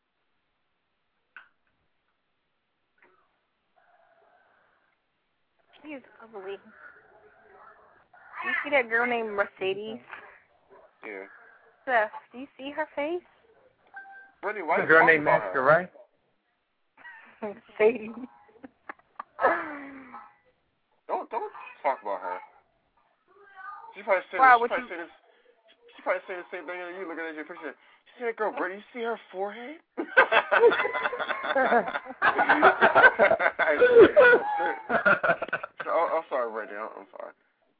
[SPEAKER 1] She's ugly. You see that girl named Mercedes?
[SPEAKER 4] Yeah.
[SPEAKER 1] Seth, do you see her face?
[SPEAKER 4] Brittany, why
[SPEAKER 3] the girl named Master, right?
[SPEAKER 1] Mercedes.
[SPEAKER 4] Don't talk about her. She probably said she probably say the same thing as you looking at your picture. She said, "Girl, Brittany, you see her forehead?" I'm sorry, Brittany. I'm sorry.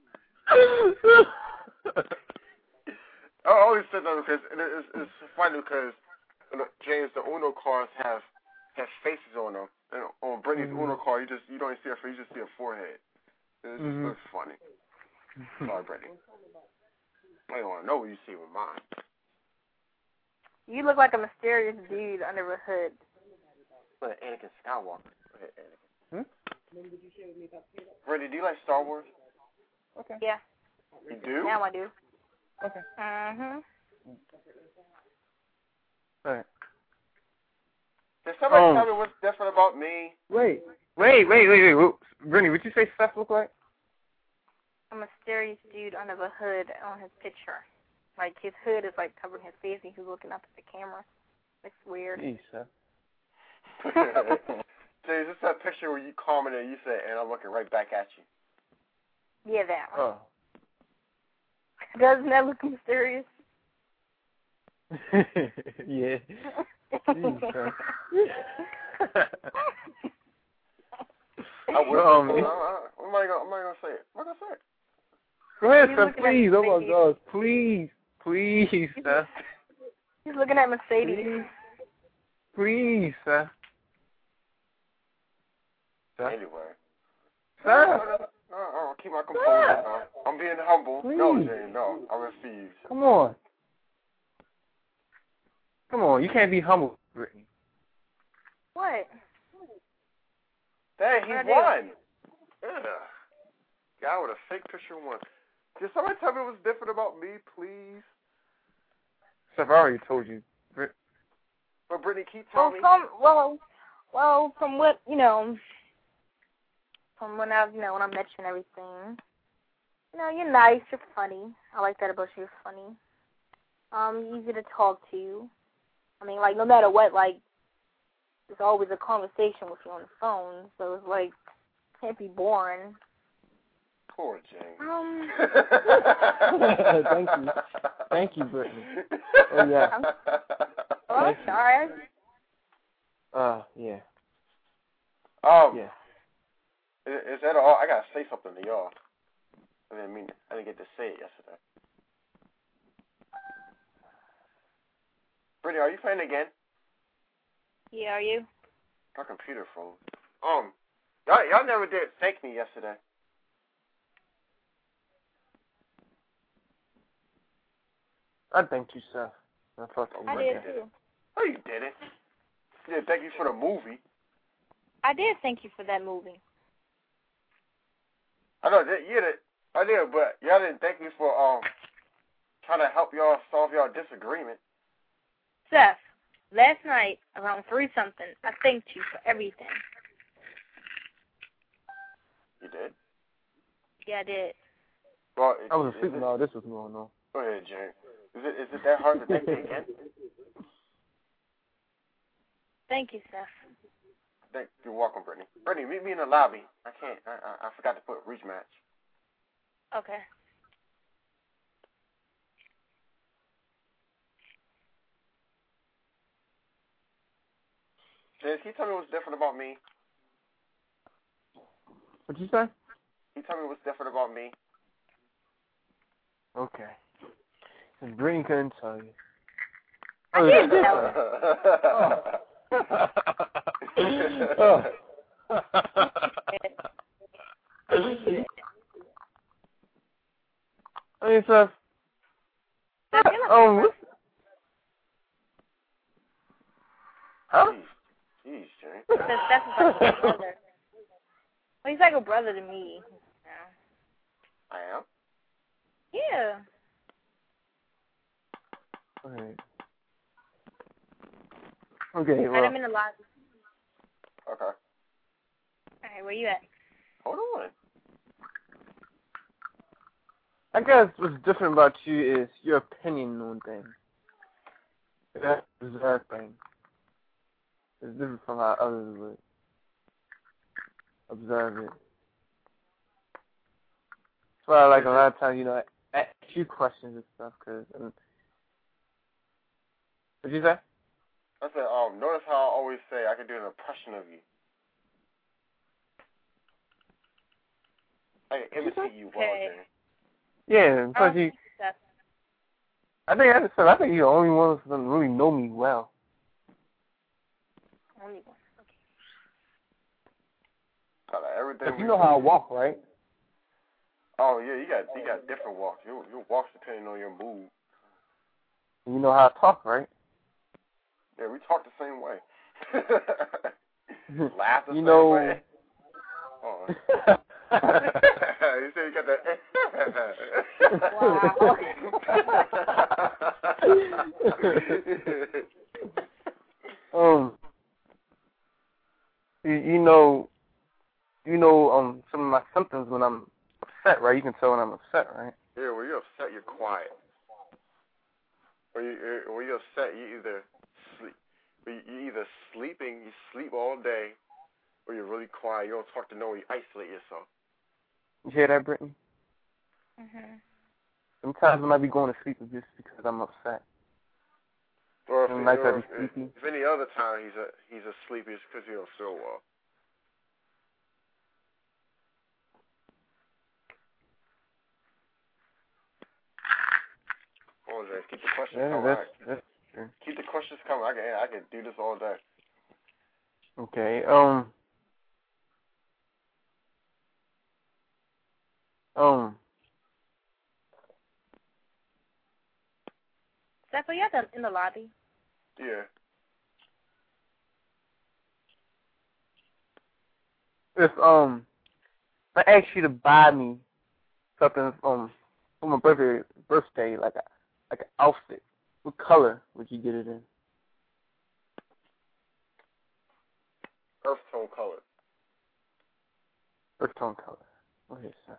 [SPEAKER 4] I always said that because it's funny because James, the Uno cards have faces on them. And on Brittany's Uno card, you don't even see her face, you just see her forehead. It just looks funny. Sorry, Brittany. I don't want to know what you see with mine.
[SPEAKER 1] You look like a mysterious dude under a hood.
[SPEAKER 4] Like Anakin Skywalker. Go ahead, Anakin. Brittany, do you like Star Wars?
[SPEAKER 3] Okay.
[SPEAKER 1] Yeah.
[SPEAKER 4] You do?
[SPEAKER 1] Now I do.
[SPEAKER 3] Okay. All right.
[SPEAKER 4] Can somebody tell me what's different about me?
[SPEAKER 3] Wait. Brittany, what you say Seth look like?
[SPEAKER 1] A mysterious dude under the hood on his picture. Like, his hood is, covering his face, and he's looking up at the camera. It's weird.
[SPEAKER 3] Jeez, Seth.
[SPEAKER 4] So is this that picture where you comment and you say, and I'm looking right back at you?
[SPEAKER 1] Yeah, that one.
[SPEAKER 3] Oh.
[SPEAKER 1] Doesn't that look mysterious?
[SPEAKER 3] Yeah. Jeez, Seth.
[SPEAKER 4] I'm not gonna say it. I'm not gonna say it.
[SPEAKER 3] Go ahead, Seth, please. Oh my God, please, Seth.
[SPEAKER 1] He's looking at Mercedes.
[SPEAKER 3] Please, Seth.
[SPEAKER 4] Anyway.
[SPEAKER 3] Sir.
[SPEAKER 4] No, keep my composure. No. I'm being humble.
[SPEAKER 3] Please.
[SPEAKER 4] No, Jane, no. I refuse.
[SPEAKER 3] Come on. Come on, you can't be humble, Brittany.
[SPEAKER 1] What?
[SPEAKER 4] Dang, he
[SPEAKER 1] What I do?
[SPEAKER 4] won. Yeah. Guy with a fake picture won. Can somebody tell me what's different about me, please?
[SPEAKER 3] Steph, I already told you.
[SPEAKER 4] But Brittany, keep
[SPEAKER 1] Well,
[SPEAKER 4] telling me.
[SPEAKER 1] from what from when I when I met you and everything. You're nice. You're funny. I like that about you. You're funny. Easy to talk to. I mean, like no matter what, like there's always a conversation with you on the phone. So it's like can't be boring.
[SPEAKER 4] Poor Jane.
[SPEAKER 3] Thank you, Brittany. Oh yeah.
[SPEAKER 1] I'm sorry.
[SPEAKER 3] Yeah.
[SPEAKER 4] Yeah.
[SPEAKER 3] Yeah.
[SPEAKER 4] Is that all? I gotta say something to y'all. I didn't get to say it yesterday. Brittany, are you playing again?
[SPEAKER 1] Yeah, are you?
[SPEAKER 4] My computer froze. Y'all never did thank me yesterday.
[SPEAKER 3] I thank you, Seth. I thought you
[SPEAKER 1] I
[SPEAKER 3] would.
[SPEAKER 1] did too.
[SPEAKER 4] No, you didn't. You did thank you for the movie.
[SPEAKER 1] I did thank you for that movie.
[SPEAKER 4] I know that you did. I did, but y'all didn't thank me for trying to help y'all solve y'all disagreement.
[SPEAKER 1] Seth, last night around 3-something, I thanked you for everything.
[SPEAKER 4] You did?
[SPEAKER 1] Yeah, I did.
[SPEAKER 4] Well,
[SPEAKER 3] I was asleep when all this was going on.
[SPEAKER 4] Go ahead, Jane. Is it that hard to thank me again?
[SPEAKER 1] Thank you, Seth.
[SPEAKER 4] You're welcome, Brittany. Brittany, meet me in the lobby. I can't. I forgot to put reach match.
[SPEAKER 1] Okay.
[SPEAKER 4] Jane, can you tell me what's different about me?
[SPEAKER 3] What'd you say?
[SPEAKER 4] Can you tell me what's different about me?
[SPEAKER 3] Okay. And Brittany couldn't tell you.
[SPEAKER 1] I did tell
[SPEAKER 3] Hey, Seth. Huh?
[SPEAKER 4] Jeez, Jane.
[SPEAKER 1] That's like a brother. Well, he's like a brother to me.
[SPEAKER 4] I am?
[SPEAKER 1] Yeah.
[SPEAKER 3] Alright. Okay,
[SPEAKER 1] Right,
[SPEAKER 3] well.
[SPEAKER 1] I'm in the lobby.
[SPEAKER 4] Okay.
[SPEAKER 1] Alright, where you at?
[SPEAKER 4] Hold on.
[SPEAKER 3] I guess what's different about you is your opinion on things. That's a bizarre thing. It's different from how others would observe it. That's why I like a lot of times, ask you questions and stuff, what'd you say?
[SPEAKER 4] I said, notice how I always say I can do an impression of you. I can imitate you well, Jane.
[SPEAKER 3] Yeah, because I think you're the only one that doesn't really know me well.
[SPEAKER 1] Only one.
[SPEAKER 4] Okay. Everything.
[SPEAKER 3] You know how I walk, right?
[SPEAKER 4] Oh yeah, you got different walks. Your walks depending on your mood.
[SPEAKER 3] You know how I talk, right?
[SPEAKER 4] Yeah, we talk the same way. Laugh the same
[SPEAKER 3] know.
[SPEAKER 4] way. Oh. You say you got that.
[SPEAKER 3] Wow. Some of my symptoms when I'm upset, right? You can tell when I'm upset, right?
[SPEAKER 4] Yeah, when you're upset, you're quiet. When you're upset, you either sleep. You're either sleeping, you sleep all day, or you're really quiet. You don't talk to no one. You isolate yourself.
[SPEAKER 3] You hear that, Brittany?
[SPEAKER 1] Mhm.
[SPEAKER 3] Sometimes when I be going to sleep, it's just because I'm upset.
[SPEAKER 4] Or
[SPEAKER 3] if
[SPEAKER 4] any other time he's asleep, it's because he don't feel well. Oh, Jay, keep the questions coming.
[SPEAKER 3] That's true.
[SPEAKER 4] Keep the questions coming. I can do this all day.
[SPEAKER 3] Okay.
[SPEAKER 1] Steph, are you in the lobby?
[SPEAKER 4] Yeah.
[SPEAKER 3] If I asked you to buy me something for my birthday, like an outfit, what color would you get it in?
[SPEAKER 4] Earth tone color.
[SPEAKER 3] Earth tone color. Okay, sir.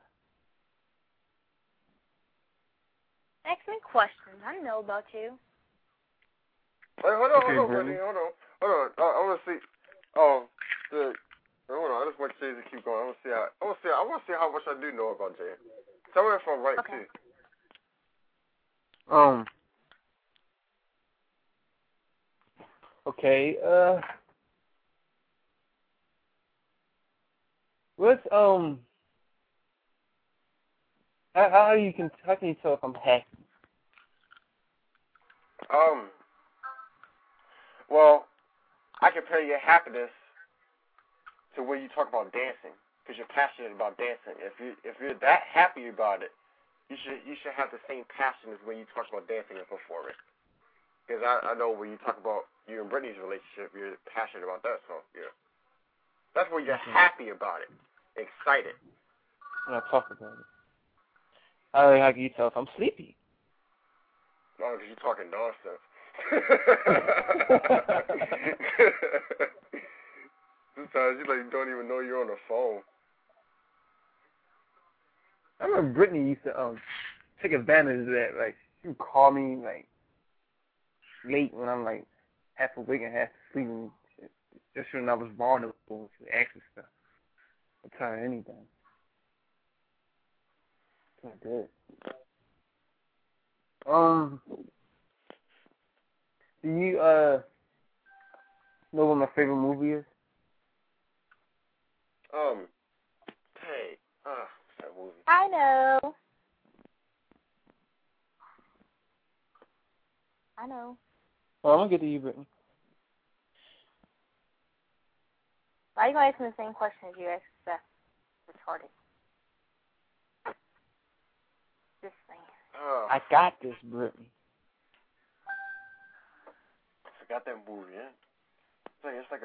[SPEAKER 1] Ask me questions. I know about you.
[SPEAKER 4] Wait, hold on, Brittany, hold on. I want to see. Hold on. I just want Jay to keep going. I want to see how much I do know about Jay. Tell me if I'm right
[SPEAKER 1] Okay.
[SPEAKER 4] too.
[SPEAKER 3] Okay. What's how can you tell if I'm happy?
[SPEAKER 4] Well, I compare your happiness to when you talk about dancing, because you're passionate about dancing. If you're that happy about it, you should have the same passion as when you talk about dancing and performing. Because I know when you talk about you and Brittany's relationship, you're passionate about that. So yeah, that's when you're happy about it, excited.
[SPEAKER 3] When I talk about it, how can you tell if I'm sleepy?
[SPEAKER 4] No, because you're talking nonsense. Sometimes you don't even know you're on the phone.
[SPEAKER 3] I remember Brittany used to take advantage of that. Like she would call me like late when I'm like half awake and half asleep, and just when I was vulnerable, she would ask me stuff. I'd tell her anything. Not good. Do you know what my favorite movie is?
[SPEAKER 4] Hey, what's that movie?
[SPEAKER 1] I know.
[SPEAKER 3] Oh, I'm gonna get to you, Brittany.
[SPEAKER 1] Why are you going to ask me the same question as you asked Steph? Retarded. Just saying.
[SPEAKER 3] I got this, Brittany.
[SPEAKER 4] I forgot that movie, yeah? It's like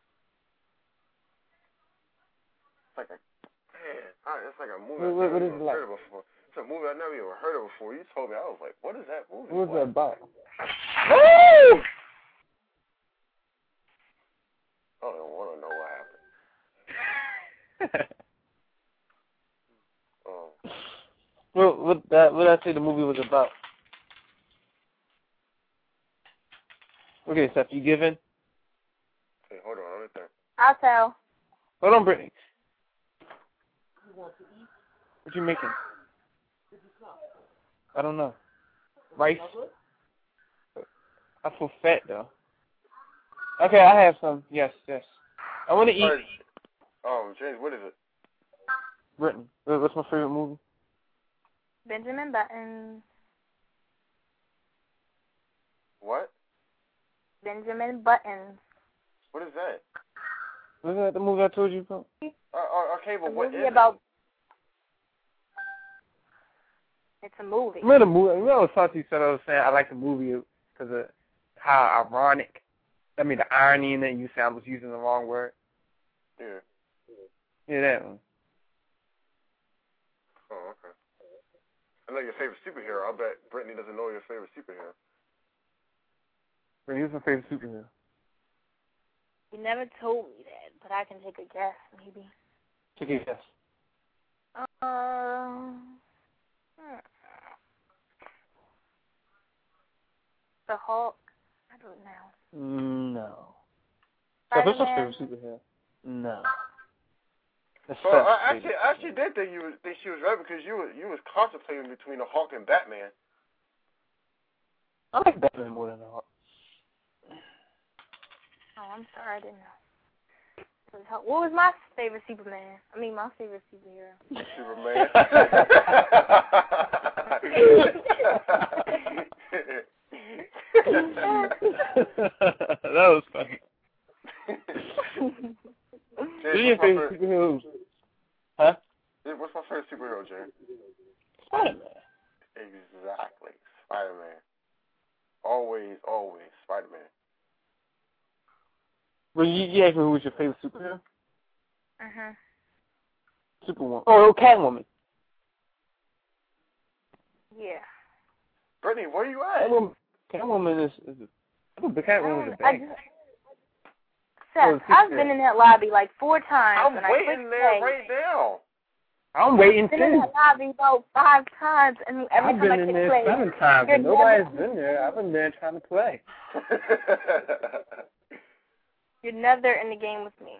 [SPEAKER 4] a movie
[SPEAKER 3] What is
[SPEAKER 4] I've
[SPEAKER 3] it
[SPEAKER 4] never
[SPEAKER 3] like?
[SPEAKER 4] heard of before. It's a movie I've never even heard of before. You told me, I was like, what is that movie?
[SPEAKER 3] What was it about?
[SPEAKER 4] Woo! I don't want to know what happened.
[SPEAKER 3] What did I say the movie was about? Okay, Steph, you giving?
[SPEAKER 4] Hey, hold on, let me think.
[SPEAKER 1] I'll tell.
[SPEAKER 3] Hold on, Brittany. What you making? I don't know. Rice? I feel fat, though. Okay, I have some. Yes. I want to eat.
[SPEAKER 4] James, what is it?
[SPEAKER 3] Brittany, what's my favorite movie?
[SPEAKER 1] Benjamin Button.
[SPEAKER 4] What?
[SPEAKER 1] Benjamin Button.
[SPEAKER 4] What is that?
[SPEAKER 3] Wasn't that the movie I told you about?
[SPEAKER 4] Okay, but what is it?
[SPEAKER 1] It's a movie.
[SPEAKER 3] Remember the movie? Remember I was talking to you, so I was saying I like the movie because of how ironic. I mean, the irony in it. You said I was using the wrong word.
[SPEAKER 4] Yeah.
[SPEAKER 3] Yeah, that one.
[SPEAKER 4] Oh, okay. I know your favorite superhero. I bet Brittany doesn't know your favorite superhero.
[SPEAKER 3] Brittany, who's my favorite superhero?
[SPEAKER 1] You never told me that, but I can take a guess, maybe.
[SPEAKER 3] Take a guess.
[SPEAKER 1] The Hulk? I don't know.
[SPEAKER 3] No. What's my favorite superhero? No.
[SPEAKER 4] Well, I actually did think she was right because you was contemplating between the Hulk and Batman.
[SPEAKER 3] I like Batman more than the Hulk.
[SPEAKER 1] Oh, I'm sorry, I didn't know. What was my favorite Superman? I mean, my favorite superhero.
[SPEAKER 4] Superman.
[SPEAKER 3] That was funny. Who's your favorite superhero? Huh?
[SPEAKER 4] What's my favorite superhero, Jay?
[SPEAKER 3] Spider-Man.
[SPEAKER 4] Exactly. Spider-Man. Always, always Spider-Man.
[SPEAKER 3] Well, you asked me who was your favorite superhero? Superwoman. Oh, Catwoman.
[SPEAKER 1] Yeah.
[SPEAKER 4] Brittany, where you at?
[SPEAKER 3] Catwoman is Catwoman is a bang.
[SPEAKER 1] Seth, I've been in that lobby like 4 times.
[SPEAKER 4] I'm waiting there right now.
[SPEAKER 3] I'm waiting
[SPEAKER 1] I've been in that lobby about 5 times, and every
[SPEAKER 3] I've
[SPEAKER 1] time I
[SPEAKER 3] been in
[SPEAKER 1] click
[SPEAKER 3] there
[SPEAKER 1] play,
[SPEAKER 3] 7 times, and nobody's been there. I've been there trying to play.
[SPEAKER 1] You're never in the game with me.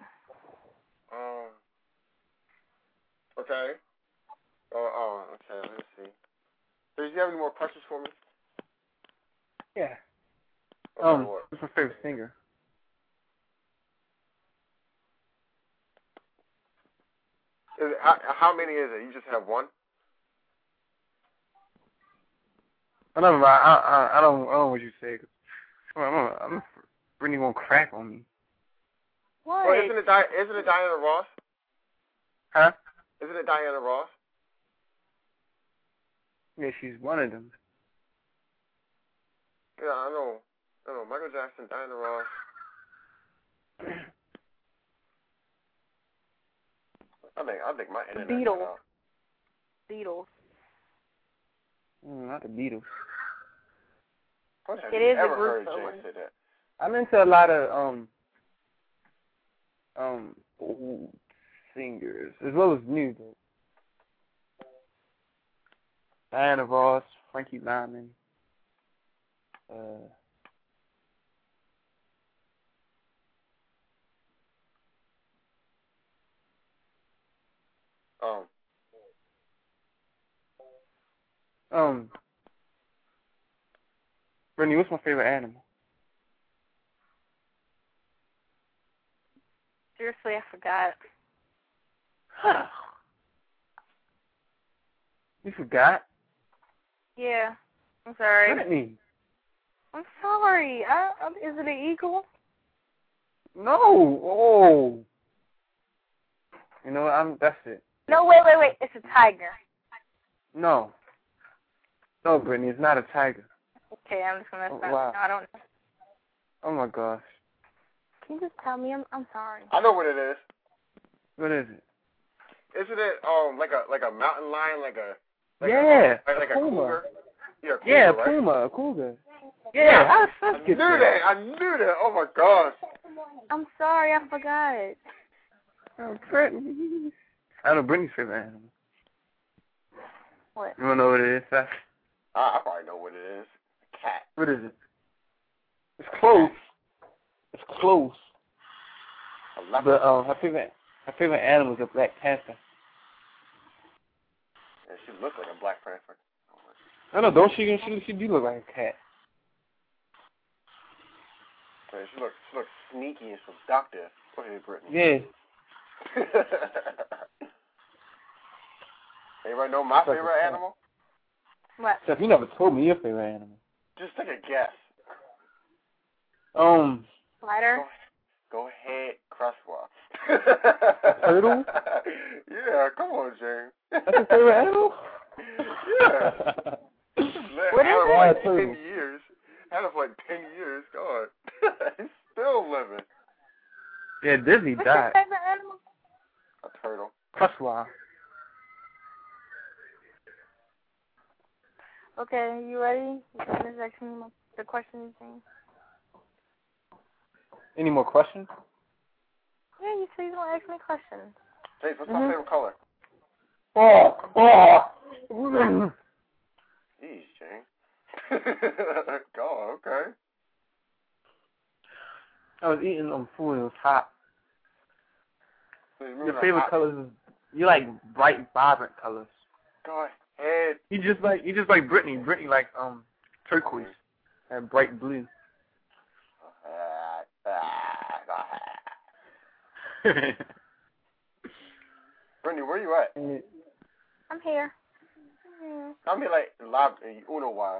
[SPEAKER 4] Okay. Okay, let's see. Do you have any more questions for me?
[SPEAKER 3] Yeah.
[SPEAKER 4] Okay,
[SPEAKER 3] what's my favorite singer?
[SPEAKER 4] Is it, how many is it? You just have one?
[SPEAKER 3] I don't know what you say. I'm Brittany won't crack on me.
[SPEAKER 1] What?
[SPEAKER 4] Well, isn't it Diana Ross?
[SPEAKER 3] Huh?
[SPEAKER 4] Isn't it Diana Ross?
[SPEAKER 3] Yeah, she's one of them.
[SPEAKER 4] Yeah, I know. Michael Jackson, Diana Ross. I think my internet
[SPEAKER 1] Beatles.
[SPEAKER 4] cut out.
[SPEAKER 1] Beatles.
[SPEAKER 3] Not the Beatles.
[SPEAKER 4] What have
[SPEAKER 1] It
[SPEAKER 4] you
[SPEAKER 1] is a
[SPEAKER 4] ever
[SPEAKER 1] group,
[SPEAKER 4] heard
[SPEAKER 1] though.
[SPEAKER 4] Jay say that?
[SPEAKER 3] I'm into a lot of old singers as well as new. Diana Ross, Frankie Lyman. Brittany, what's my favorite animal?
[SPEAKER 1] Seriously, I forgot.
[SPEAKER 3] You forgot?
[SPEAKER 1] Yeah. I'm sorry.
[SPEAKER 3] Brittany.
[SPEAKER 1] I'm sorry. Is it an eagle?
[SPEAKER 3] No. Oh. You know what? That's it.
[SPEAKER 1] No, wait. It's a tiger.
[SPEAKER 3] No. No, Brittany, it's not a tiger.
[SPEAKER 1] Okay, I'm just gonna stop.
[SPEAKER 3] Wow.
[SPEAKER 1] No, I don't know.
[SPEAKER 3] Oh my gosh.
[SPEAKER 1] Can you just tell me? I'm sorry.
[SPEAKER 4] I know what it is.
[SPEAKER 3] What is it?
[SPEAKER 4] Isn't it like a mountain lion, like a
[SPEAKER 3] Puma.
[SPEAKER 4] cougar? Yeah, cougar,
[SPEAKER 3] Yeah,
[SPEAKER 4] right?
[SPEAKER 3] Puma, a cougar. Yeah,
[SPEAKER 4] I knew that. I knew that. Oh my gosh.
[SPEAKER 1] I'm sorry, I forgot.
[SPEAKER 3] Oh, Brittany. I know Brittany's favorite animal.
[SPEAKER 1] What?
[SPEAKER 3] You wanna know what it is, Seth?
[SPEAKER 4] I probably know what it is. A cat.
[SPEAKER 3] What is it? It's close. It's close. But her favorite animal is a Black Panther.
[SPEAKER 4] Yeah, she looks like a Black Panther.
[SPEAKER 3] I know, don't she? She do look like a cat.
[SPEAKER 4] Yeah, she looks sneaky and seductive. Go ahead, Brittany.
[SPEAKER 3] Yeah.
[SPEAKER 4] Anybody know my favorite animal?
[SPEAKER 1] What?
[SPEAKER 3] Seth, you never told me your favorite animal.
[SPEAKER 4] Just take a guess.
[SPEAKER 1] Spider?
[SPEAKER 4] Go ahead, Cresswell.
[SPEAKER 3] Turtle?
[SPEAKER 4] Yeah, come on, James.
[SPEAKER 3] That's your favorite animal?
[SPEAKER 4] Yeah.
[SPEAKER 1] What is it?
[SPEAKER 4] Like 10 years. Had it for like 10 years. God. He's still living.
[SPEAKER 3] Yeah, Disney
[SPEAKER 1] What's
[SPEAKER 3] died.
[SPEAKER 1] your favorite animal?
[SPEAKER 4] A turtle.
[SPEAKER 3] Cresswell.
[SPEAKER 1] Okay, you ready? You finish asking me the questions thing?
[SPEAKER 3] Any more questions?
[SPEAKER 1] Yeah, you said you don't ask me questions.
[SPEAKER 4] James, what's my favorite color? Jeez, James. God, okay.
[SPEAKER 3] I was eating food and it was hot.
[SPEAKER 4] So
[SPEAKER 3] Your favorite colors is you like bright, vibrant colors.
[SPEAKER 4] Go ahead.
[SPEAKER 3] You just like Brittany. Brittany like turquoise and bright blue.
[SPEAKER 4] Brittany, where you at?
[SPEAKER 1] I'm here.
[SPEAKER 4] I mean, like, Uno-wise.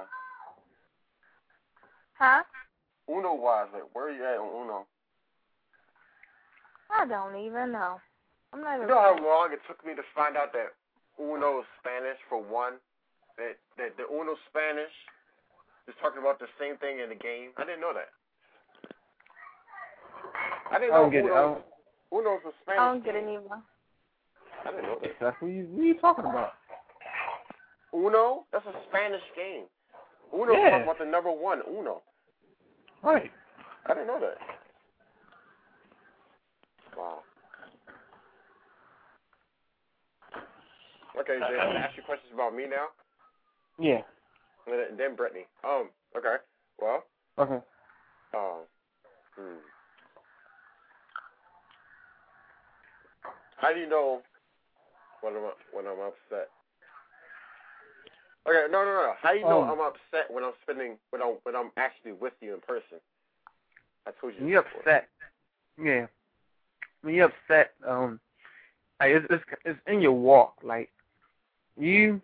[SPEAKER 1] Huh?
[SPEAKER 4] Uno-wise, like, where are you at on Uno?
[SPEAKER 1] I don't even know. I'm not even.
[SPEAKER 4] You know how long it took me to find out that Uno Spanish for one? That the Uno Spanish is talking about the same thing in the game? I didn't know that. I didn't know
[SPEAKER 3] don't get it.
[SPEAKER 4] Uno's a Spanish
[SPEAKER 1] I don't get it
[SPEAKER 4] game.
[SPEAKER 1] either.
[SPEAKER 4] I didn't know that.
[SPEAKER 3] That's what you talking about.
[SPEAKER 4] Uno? That's a Spanish game. Uno
[SPEAKER 3] Yeah.
[SPEAKER 4] talking about the number one, Uno.
[SPEAKER 3] Right.
[SPEAKER 4] I didn't know that. Wow. Okay, Jay, I'm gonna ask you questions about me now.
[SPEAKER 3] Yeah.
[SPEAKER 4] And then Brittany. Okay. Well,
[SPEAKER 3] Okay.
[SPEAKER 4] How do you know when I'm upset? Okay, no. How do you know I'm upset when I'm actually with you in person? I told you.
[SPEAKER 3] When you're upset. Yeah. When you're upset, like it's in your walk. Like you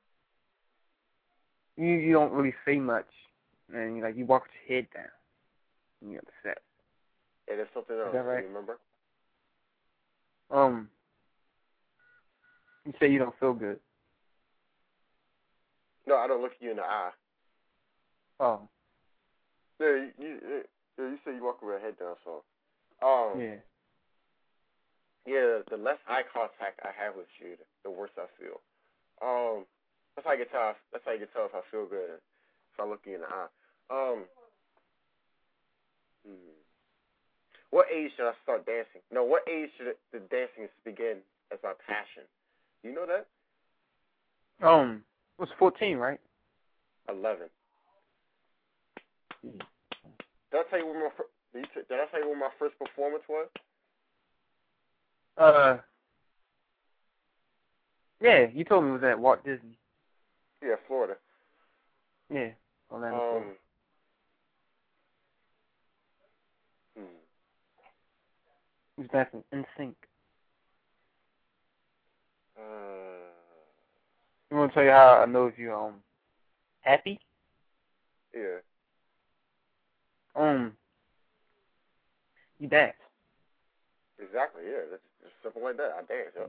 [SPEAKER 3] don't really say much, and like you walk with your head down when you're upset.
[SPEAKER 4] It is something else.
[SPEAKER 3] Is that right?
[SPEAKER 4] You remember?
[SPEAKER 3] You say you don't feel good.
[SPEAKER 4] No, I don't look you in the eye.
[SPEAKER 3] Oh.
[SPEAKER 4] Yeah, you say you walk with your head down, so.
[SPEAKER 3] Yeah.
[SPEAKER 4] Yeah, the less eye contact I have with you, the worse I feel. That's how you can tell. That's how you can tell if I feel good. If I look you in the eye. What age should I start dancing? No, what age should the dancing begin as my passion? You know that?
[SPEAKER 3] It was 14, right?
[SPEAKER 4] 11. Did I tell you what my first performance was?
[SPEAKER 3] Yeah, you told me it was at Walt Disney.
[SPEAKER 4] Yeah, Florida.
[SPEAKER 3] Yeah, Orlando, Florida. He was dancing in sync. You want to tell you how I know if you're happy?
[SPEAKER 4] Yeah.
[SPEAKER 3] You dance.
[SPEAKER 4] Exactly. Yeah, that's just simple like that. I dance. Yeah.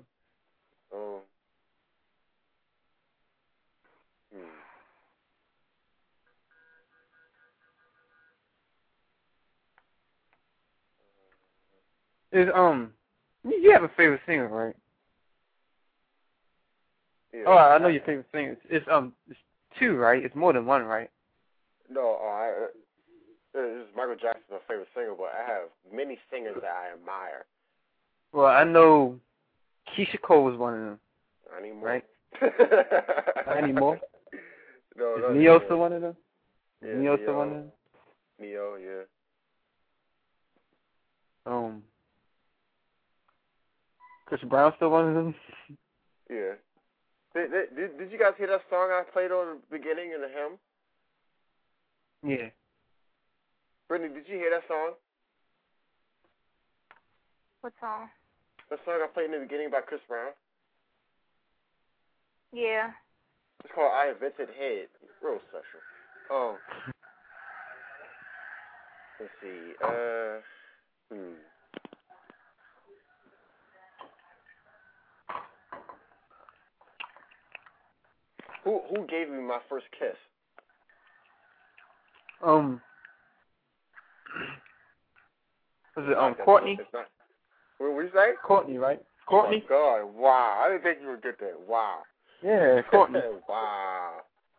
[SPEAKER 3] You have a favorite singer, right?
[SPEAKER 4] Yeah.
[SPEAKER 3] Oh, I know your favorite singer. It's two, right? It's more than one, right?
[SPEAKER 4] No, this is Michael Jackson, my favorite singer, but I have many singers that I admire.
[SPEAKER 3] Well, I know Keisha Cole was one of them.
[SPEAKER 4] Not anymore.
[SPEAKER 3] Right? Not anymore?
[SPEAKER 4] No,
[SPEAKER 3] Is
[SPEAKER 4] not
[SPEAKER 3] Neo
[SPEAKER 4] anymore.
[SPEAKER 3] still one of them?
[SPEAKER 4] Yeah,
[SPEAKER 3] Is Neo still one of them?
[SPEAKER 4] Neo, yeah.
[SPEAKER 3] Chris Brown still one of them?
[SPEAKER 4] Yeah. Did you guys hear that song I played on the beginning in the hymn?
[SPEAKER 3] Yeah.
[SPEAKER 4] Brittany, did you hear that song?
[SPEAKER 1] What song?
[SPEAKER 4] The song I played in the beginning by Chris Brown?
[SPEAKER 1] Yeah.
[SPEAKER 4] It's called I Invented Head. Real special. Let's see. Who gave me my first kiss?
[SPEAKER 3] Was it Courtney?
[SPEAKER 4] It's not. What did we say?
[SPEAKER 3] Courtney, right? Courtney?
[SPEAKER 4] Oh my God! Wow! I didn't think you would get that. Wow.
[SPEAKER 3] Yeah, Courtney.
[SPEAKER 4] Wow.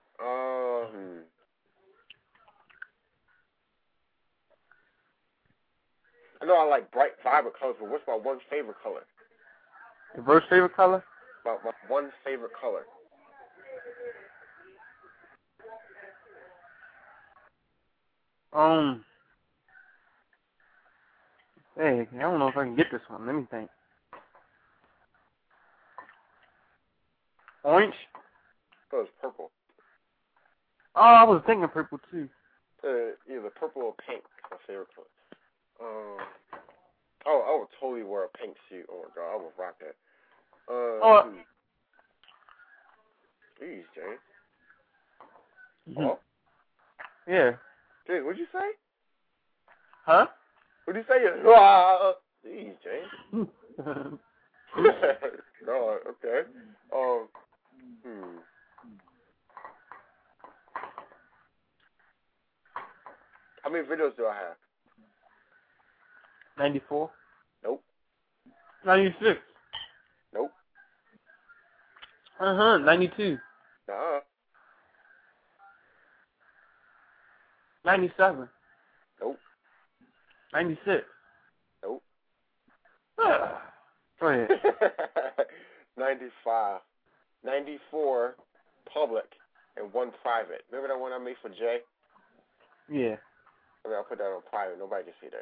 [SPEAKER 4] I know I like bright, vibrant colors, but what's my one favorite color?
[SPEAKER 3] Your first favorite color?
[SPEAKER 4] My one favorite color.
[SPEAKER 3] Hey, I don't know if I can get this one. Let me think. Orange?
[SPEAKER 4] Oh, it's purple.
[SPEAKER 3] Oh, I was thinking purple too.
[SPEAKER 4] Either purple or pink. My favorite color. I would totally wear a pink suit. Oh my God, I would rock that. Jeez, James. Hello?
[SPEAKER 3] Yeah.
[SPEAKER 4] James, what'd you say?
[SPEAKER 3] Huh?
[SPEAKER 4] What'd you say? Jeez, James. No, okay. many videos do I have?
[SPEAKER 3] 94.
[SPEAKER 4] Nope.
[SPEAKER 3] 96.
[SPEAKER 4] Nope.
[SPEAKER 3] 92.
[SPEAKER 4] Nuh-uh.
[SPEAKER 3] 97.
[SPEAKER 4] Nope.
[SPEAKER 3] 96.
[SPEAKER 4] Nope.
[SPEAKER 3] Go ahead.
[SPEAKER 4] 95. 94 public and 1 private. Remember that one I made for Jay?
[SPEAKER 3] Yeah.
[SPEAKER 4] I mean, I'll put that on private. Nobody can see that.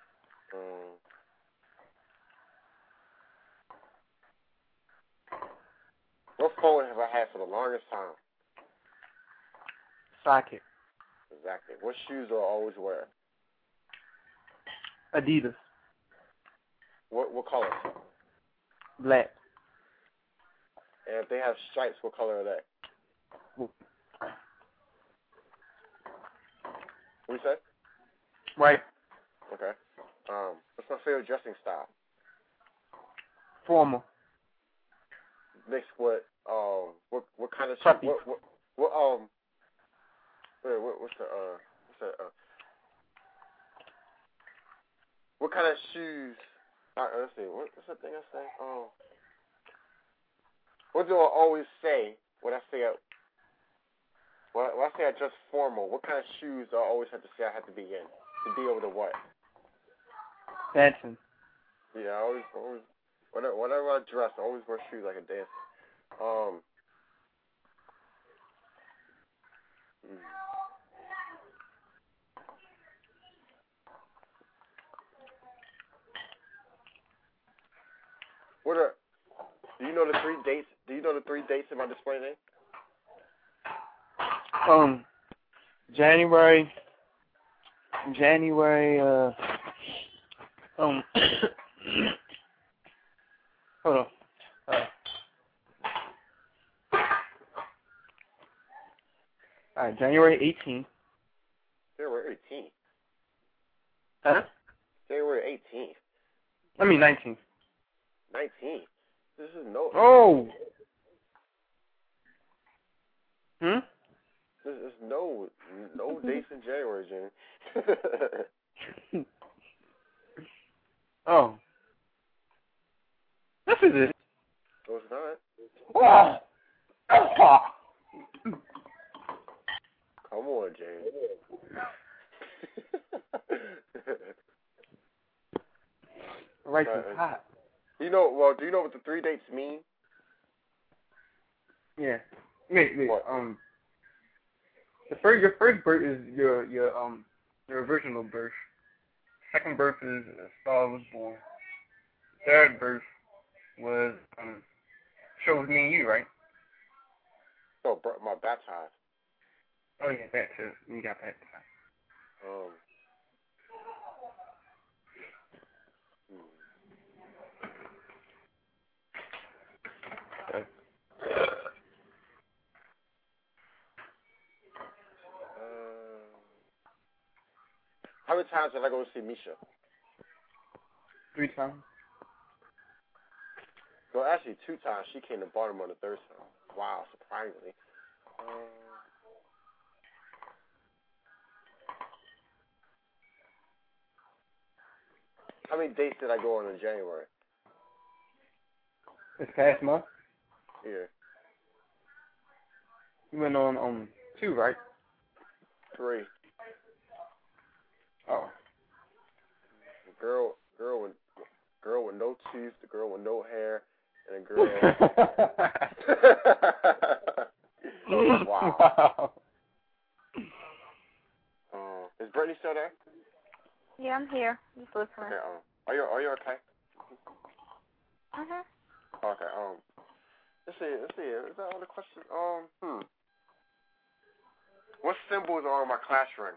[SPEAKER 4] What phone have I had for the longest time?
[SPEAKER 3] Socket.
[SPEAKER 4] Exactly. What shoes do I always wear?
[SPEAKER 3] Adidas.
[SPEAKER 4] What color?
[SPEAKER 3] Black.
[SPEAKER 4] And if they have stripes, what color are they?
[SPEAKER 3] Blue.
[SPEAKER 4] What do you say?
[SPEAKER 3] White.
[SPEAKER 4] Okay. What's my favorite dressing style?
[SPEAKER 3] Formal.
[SPEAKER 4] Mixed with what kind of shoe?
[SPEAKER 3] Preppy.
[SPEAKER 4] What kind of shoes? Let's see. What's the thing I say? What do I always say when I say when I say I dress formal? What kind of shoes do I always have to say I have to be in to be able to what?
[SPEAKER 3] Dancing.
[SPEAKER 4] Yeah, I always whenever I dress, I always wear shoes like a dancer. Do you know the 3 dates? Do you know the 3 dates in my display name?
[SPEAKER 3] January, hold on. Alright, January 18th.
[SPEAKER 4] January 18th.
[SPEAKER 3] Huh?
[SPEAKER 4] January 18th.
[SPEAKER 3] 19th.
[SPEAKER 4] 19th. This is no.
[SPEAKER 3] Oh!
[SPEAKER 4] This is no dates in January, Jimmy.
[SPEAKER 3] Oh. Yes, it is.
[SPEAKER 4] No, it's not.
[SPEAKER 3] Wow.
[SPEAKER 4] Come on, James.
[SPEAKER 3] Right, it's hot.
[SPEAKER 4] Do you know what the 3 dates mean?
[SPEAKER 3] Yeah. Wait.
[SPEAKER 4] What?
[SPEAKER 3] Your first birth is your original birth. Second birth is a star was born. Third birth was shows me and you, right?
[SPEAKER 4] Oh, my baptized.
[SPEAKER 3] Oh yeah, that too. You got baptized.
[SPEAKER 4] How many times have I go to see Misha?
[SPEAKER 3] 3 times.
[SPEAKER 4] No, actually 2 times. She came to Baltimore the 3rd time. Wow, surprisingly. How many dates did I go on in January?
[SPEAKER 3] This past month?
[SPEAKER 4] Yeah.
[SPEAKER 3] You went on 2, right?
[SPEAKER 4] 3.
[SPEAKER 3] Oh.
[SPEAKER 4] The girl with no teeth, the girl with no hair, and a girl. Wow. Is Brittany still there?
[SPEAKER 1] Yeah, I'm here. Just listening.
[SPEAKER 4] Okay. Are you okay?
[SPEAKER 1] Mhm.
[SPEAKER 4] Okay. Let's see. Is that all the questions? What symbols are on my class ring?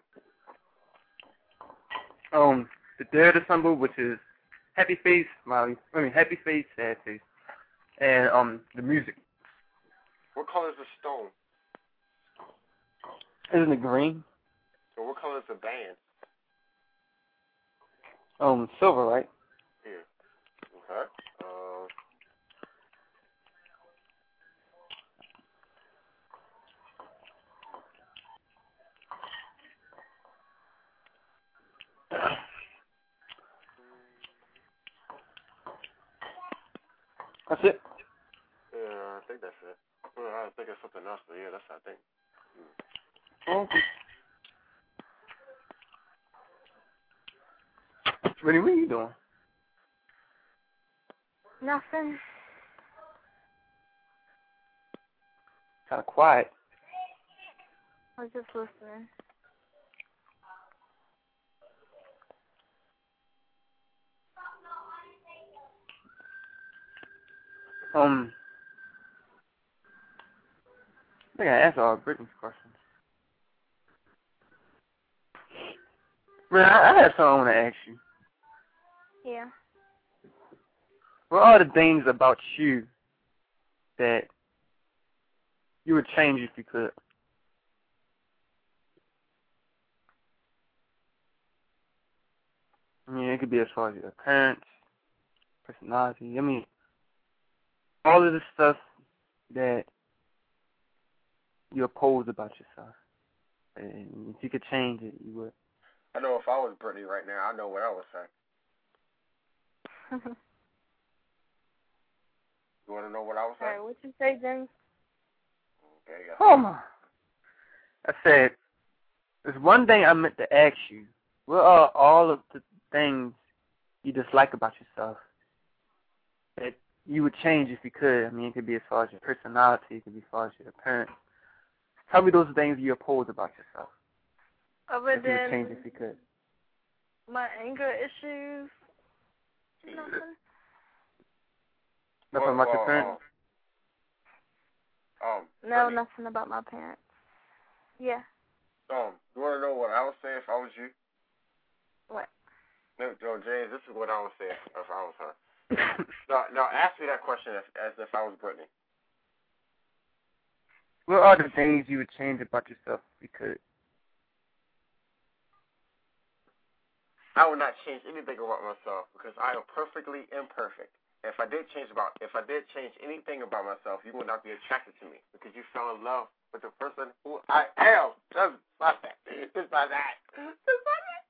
[SPEAKER 3] The Delta symbol, which is happy face, smiley. Happy face, sad face, and the music.
[SPEAKER 4] What color is the stone?
[SPEAKER 3] Isn't it green?
[SPEAKER 4] So what color is the band?
[SPEAKER 3] Silver, right?
[SPEAKER 4] Yeah. Okay. trying to think of something else, but yeah, that's what I think.
[SPEAKER 3] Okay. Brittany, what are you doing?
[SPEAKER 1] Nothing.
[SPEAKER 3] Kind of quiet.
[SPEAKER 1] I was just listening.
[SPEAKER 3] I think I answered all Brittany's questions. Brittany, I have something I want to ask you.
[SPEAKER 1] Yeah.
[SPEAKER 3] What are the things about you that you would change if you could? I mean, it could be as far as your appearance, personality. I mean, all of the stuff that you oppose about yourself. And if you could change it, you would.
[SPEAKER 4] I know if I was Brittany right now, I know what I would say. You want to know what I would say?
[SPEAKER 1] Alright, what you say, James?
[SPEAKER 4] Okay, yeah.
[SPEAKER 3] Come on. I said, there's one thing I meant to ask you. What are all of the things you dislike about yourself that you would change if you could? I mean, it could be as far as your personality, it could be as far as your appearance. Tell me those things you oppose about yourself.
[SPEAKER 1] Other
[SPEAKER 3] If you would change
[SPEAKER 1] than
[SPEAKER 3] if you could.
[SPEAKER 1] my anger issues, nothing.
[SPEAKER 3] Nothing about your parents?
[SPEAKER 1] No, nothing about my parents. Yeah.
[SPEAKER 4] You want to know what I would say if I was you?
[SPEAKER 1] What?
[SPEAKER 4] No, James, this is what I would say if I was her. Now, ask me that question as if I was Brittany.
[SPEAKER 3] What are the things you would change about yourself if you could?
[SPEAKER 4] I would not change anything about myself because I am perfectly imperfect. If I did change anything about myself, you would not be attracted to me because you fell in love with the person who I am. Just like that. Just like that. Just like that.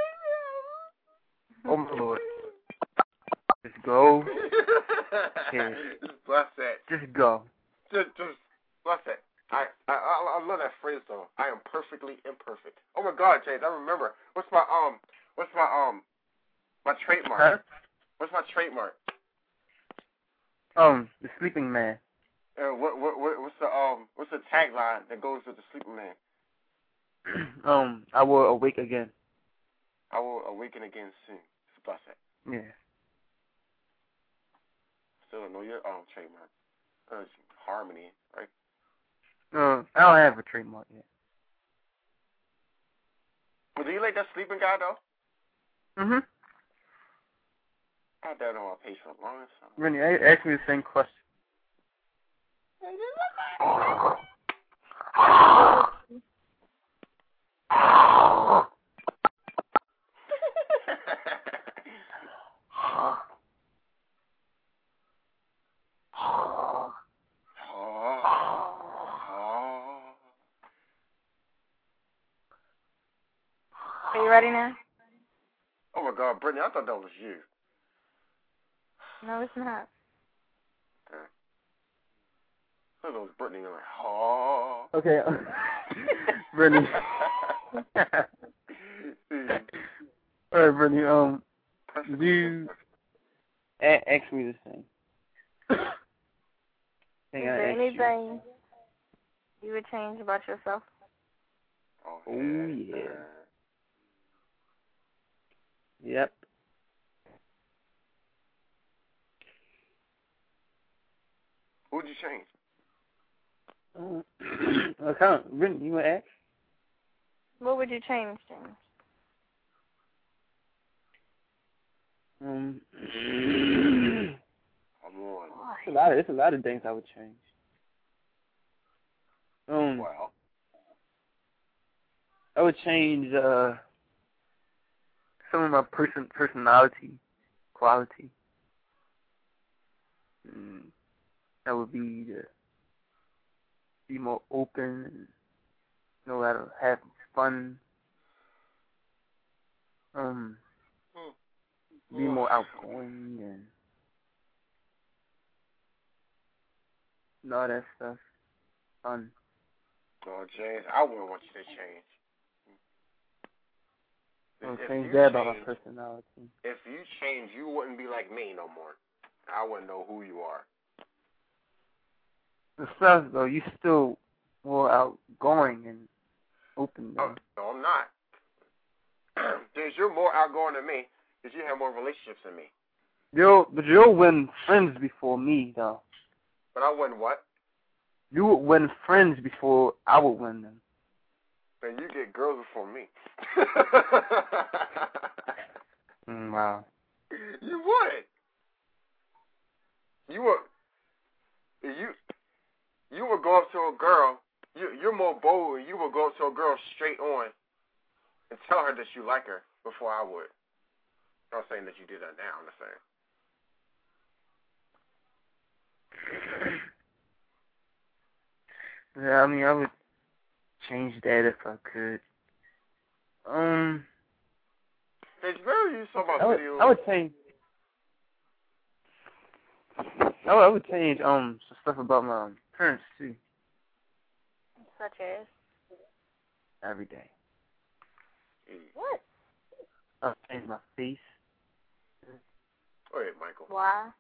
[SPEAKER 3] Oh my Lord. Just go.
[SPEAKER 4] Yeah. Just bless that.
[SPEAKER 3] Just go.
[SPEAKER 4] Just bless that. I love that phrase though. I am perfectly imperfect. Oh my God, James, I remember. What's my trademark?
[SPEAKER 3] Huh?
[SPEAKER 4] What's my trademark?
[SPEAKER 3] The sleeping man.
[SPEAKER 4] What's the tagline that goes with the sleeping man?
[SPEAKER 3] I will awake again.
[SPEAKER 4] I will awaken again soon. Bless that.
[SPEAKER 3] Yeah.
[SPEAKER 4] Still don't know your trademark. Harmony, right?
[SPEAKER 3] I don't have a trademark yet.
[SPEAKER 4] Well, do you like that sleeping guy though?
[SPEAKER 3] Mm-hmm.
[SPEAKER 4] I had that on my page for a long time.
[SPEAKER 3] Rennie, ask me the same question.
[SPEAKER 1] Are you ready now?
[SPEAKER 4] Oh my God, Brittany, I thought that was you.
[SPEAKER 1] No, it's not.
[SPEAKER 4] Okay. I thought that was Brittany. I'm like, oh.
[SPEAKER 3] Okay. Brittany. All right, Brittany. You ask me the same.
[SPEAKER 1] Is there anything you would change about yourself?
[SPEAKER 3] Oh yeah. Yep.
[SPEAKER 4] Who would you change?
[SPEAKER 3] Brittany, you want to ask?
[SPEAKER 1] What would you change, James?
[SPEAKER 3] It's a lot of things I would change.
[SPEAKER 4] Wow.
[SPEAKER 3] I would change some of my personality quality. That would be to be more open and know how to have fun. Be more outgoing and all that stuff. fun.
[SPEAKER 4] Oh, James, I wouldn't want you to change.
[SPEAKER 3] I'll
[SPEAKER 4] If
[SPEAKER 3] change
[SPEAKER 4] you
[SPEAKER 3] that about my
[SPEAKER 4] change,
[SPEAKER 3] personality.
[SPEAKER 4] if you change, you wouldn't be like me no more. I wouldn't know who you are.
[SPEAKER 3] The stuff though, you still more outgoing and open
[SPEAKER 4] Oh,
[SPEAKER 3] than.
[SPEAKER 4] no, I'm not. James, you're more outgoing than me because you have more relationships than me.
[SPEAKER 3] But you'll win friends before me though.
[SPEAKER 4] But I wouldn't what?
[SPEAKER 3] You would win friends before I would win them.
[SPEAKER 4] And you get girls before me.
[SPEAKER 3] Wow.
[SPEAKER 4] You would. You would. You would go up to a girl. You're more bold. You would go up to a girl straight on and tell her that you like her before I would. I'm not saying that you did that now. I'm just saying.
[SPEAKER 3] Yeah, I mean, I would change that if I could.
[SPEAKER 4] Hey, remember you talking about videos?
[SPEAKER 3] I would change. I would change some stuff about my parents too.
[SPEAKER 1] Such as?
[SPEAKER 3] Every day.
[SPEAKER 1] What?
[SPEAKER 3] I'll change my face.
[SPEAKER 4] Go ahead, Michael.
[SPEAKER 1] Why?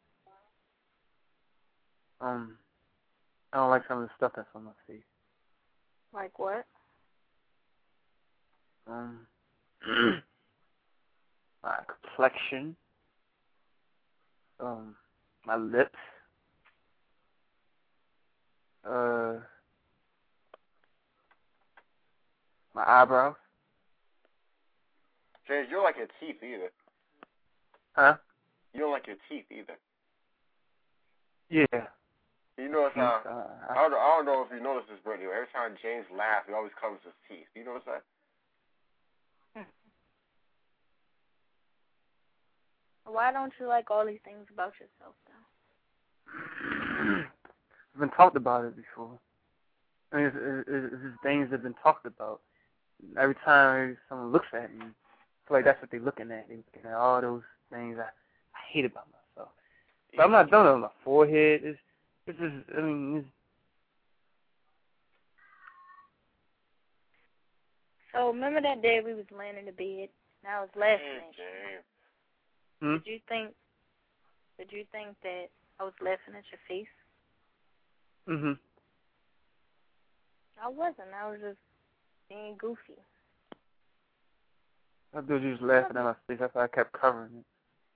[SPEAKER 3] I don't like some of the stuff that's on my face.
[SPEAKER 1] Like what?
[SPEAKER 3] My complexion. My lips. My eyebrows.
[SPEAKER 4] James, you don't like your teeth either.
[SPEAKER 3] Huh?
[SPEAKER 4] You don't like your teeth either.
[SPEAKER 3] Yeah.
[SPEAKER 4] You notice how,
[SPEAKER 3] I
[SPEAKER 4] I don't know if you notice this, Brittany, every time James laughs, he always covers his teeth. Do you notice that?
[SPEAKER 1] Why don't you like all these things about yourself, though?
[SPEAKER 3] I've been talked about it before. I mean, it's just things that have been talked about. Every time someone looks at me, I feel like that's what they're looking at. They're looking at all those things I hate about myself. But I'm not done on my forehead. It's just, I mean, it's...
[SPEAKER 1] So, remember that day we was laying in the bed, and I was laughing at you? Did you think that I was laughing at your face?
[SPEAKER 3] Mm-hmm.
[SPEAKER 1] I wasn't. I was just being goofy.
[SPEAKER 3] I thought you was laughing at my face. That's why I kept covering it.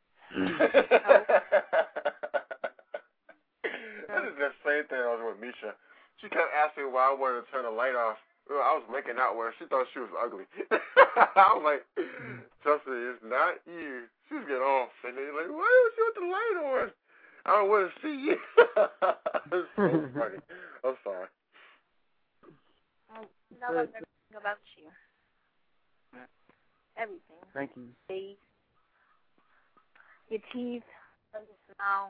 [SPEAKER 4] This is the same thing I was with Misha. She kept asking why I wanted to turn the light off. I was making out with her. She thought she was ugly. I was like, trust me, it's not you. She was getting all offended. Like, why don't you want the light on? I don't want to see you. It's so funny. I'm sorry.
[SPEAKER 1] I love everything about you. Everything.
[SPEAKER 3] Thank you.
[SPEAKER 1] Face, your teeth, your smile.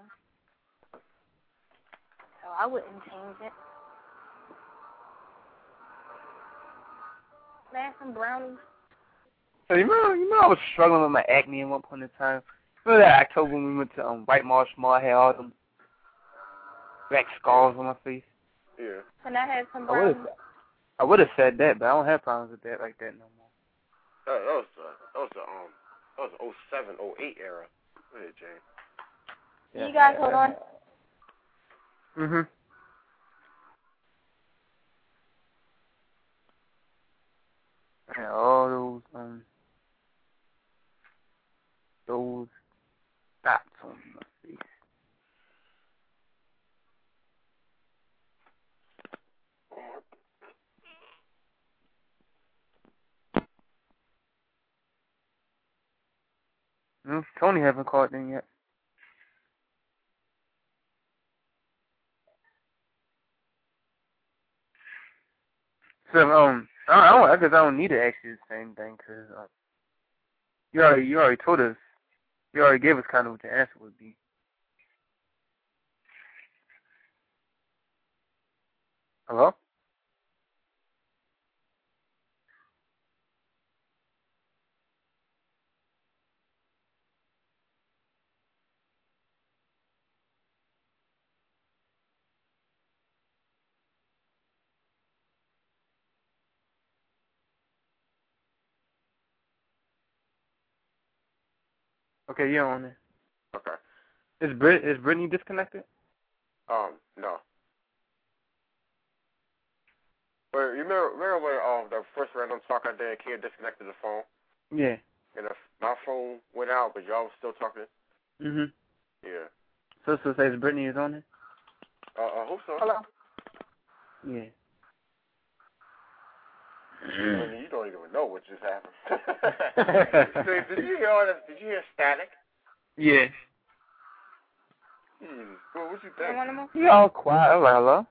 [SPEAKER 1] So I wouldn't change it. Can I have some brownies?
[SPEAKER 3] So you remember I was struggling with my acne at one point in time. Remember that October when we went to White Marsh Mall? I had all them black scars on my face.
[SPEAKER 4] Yeah.
[SPEAKER 1] Can I have some brownies?
[SPEAKER 3] I would have said that, but I don't have problems with that like that no more.
[SPEAKER 4] That was the 07, 08 era. Go ahead, James.
[SPEAKER 1] Yeah, you guys hold on.
[SPEAKER 3] Mhm. And all those dots on my face. Tony haven't caught them yet. So I guess I don't need to ask you the same thing because you already told us. You already gave us kind of what the answer would be. Hello? Okay, you're on it.
[SPEAKER 4] Okay.
[SPEAKER 3] Is Brittany disconnected?
[SPEAKER 4] No. But you remember when the first random talk I did, kid disconnected the phone?
[SPEAKER 3] Yeah.
[SPEAKER 4] And my phone went out, but y'all was still talking?
[SPEAKER 3] Mhm.
[SPEAKER 4] Yeah.
[SPEAKER 3] So says Brittany is on it?
[SPEAKER 4] I hope so.
[SPEAKER 1] Hello.
[SPEAKER 3] Yeah.
[SPEAKER 4] You don't even know what just happened. So, did you hear all this? Did you hear static?
[SPEAKER 3] Yeah.
[SPEAKER 4] Well, what you think?
[SPEAKER 3] You all quiet. I was like, hello?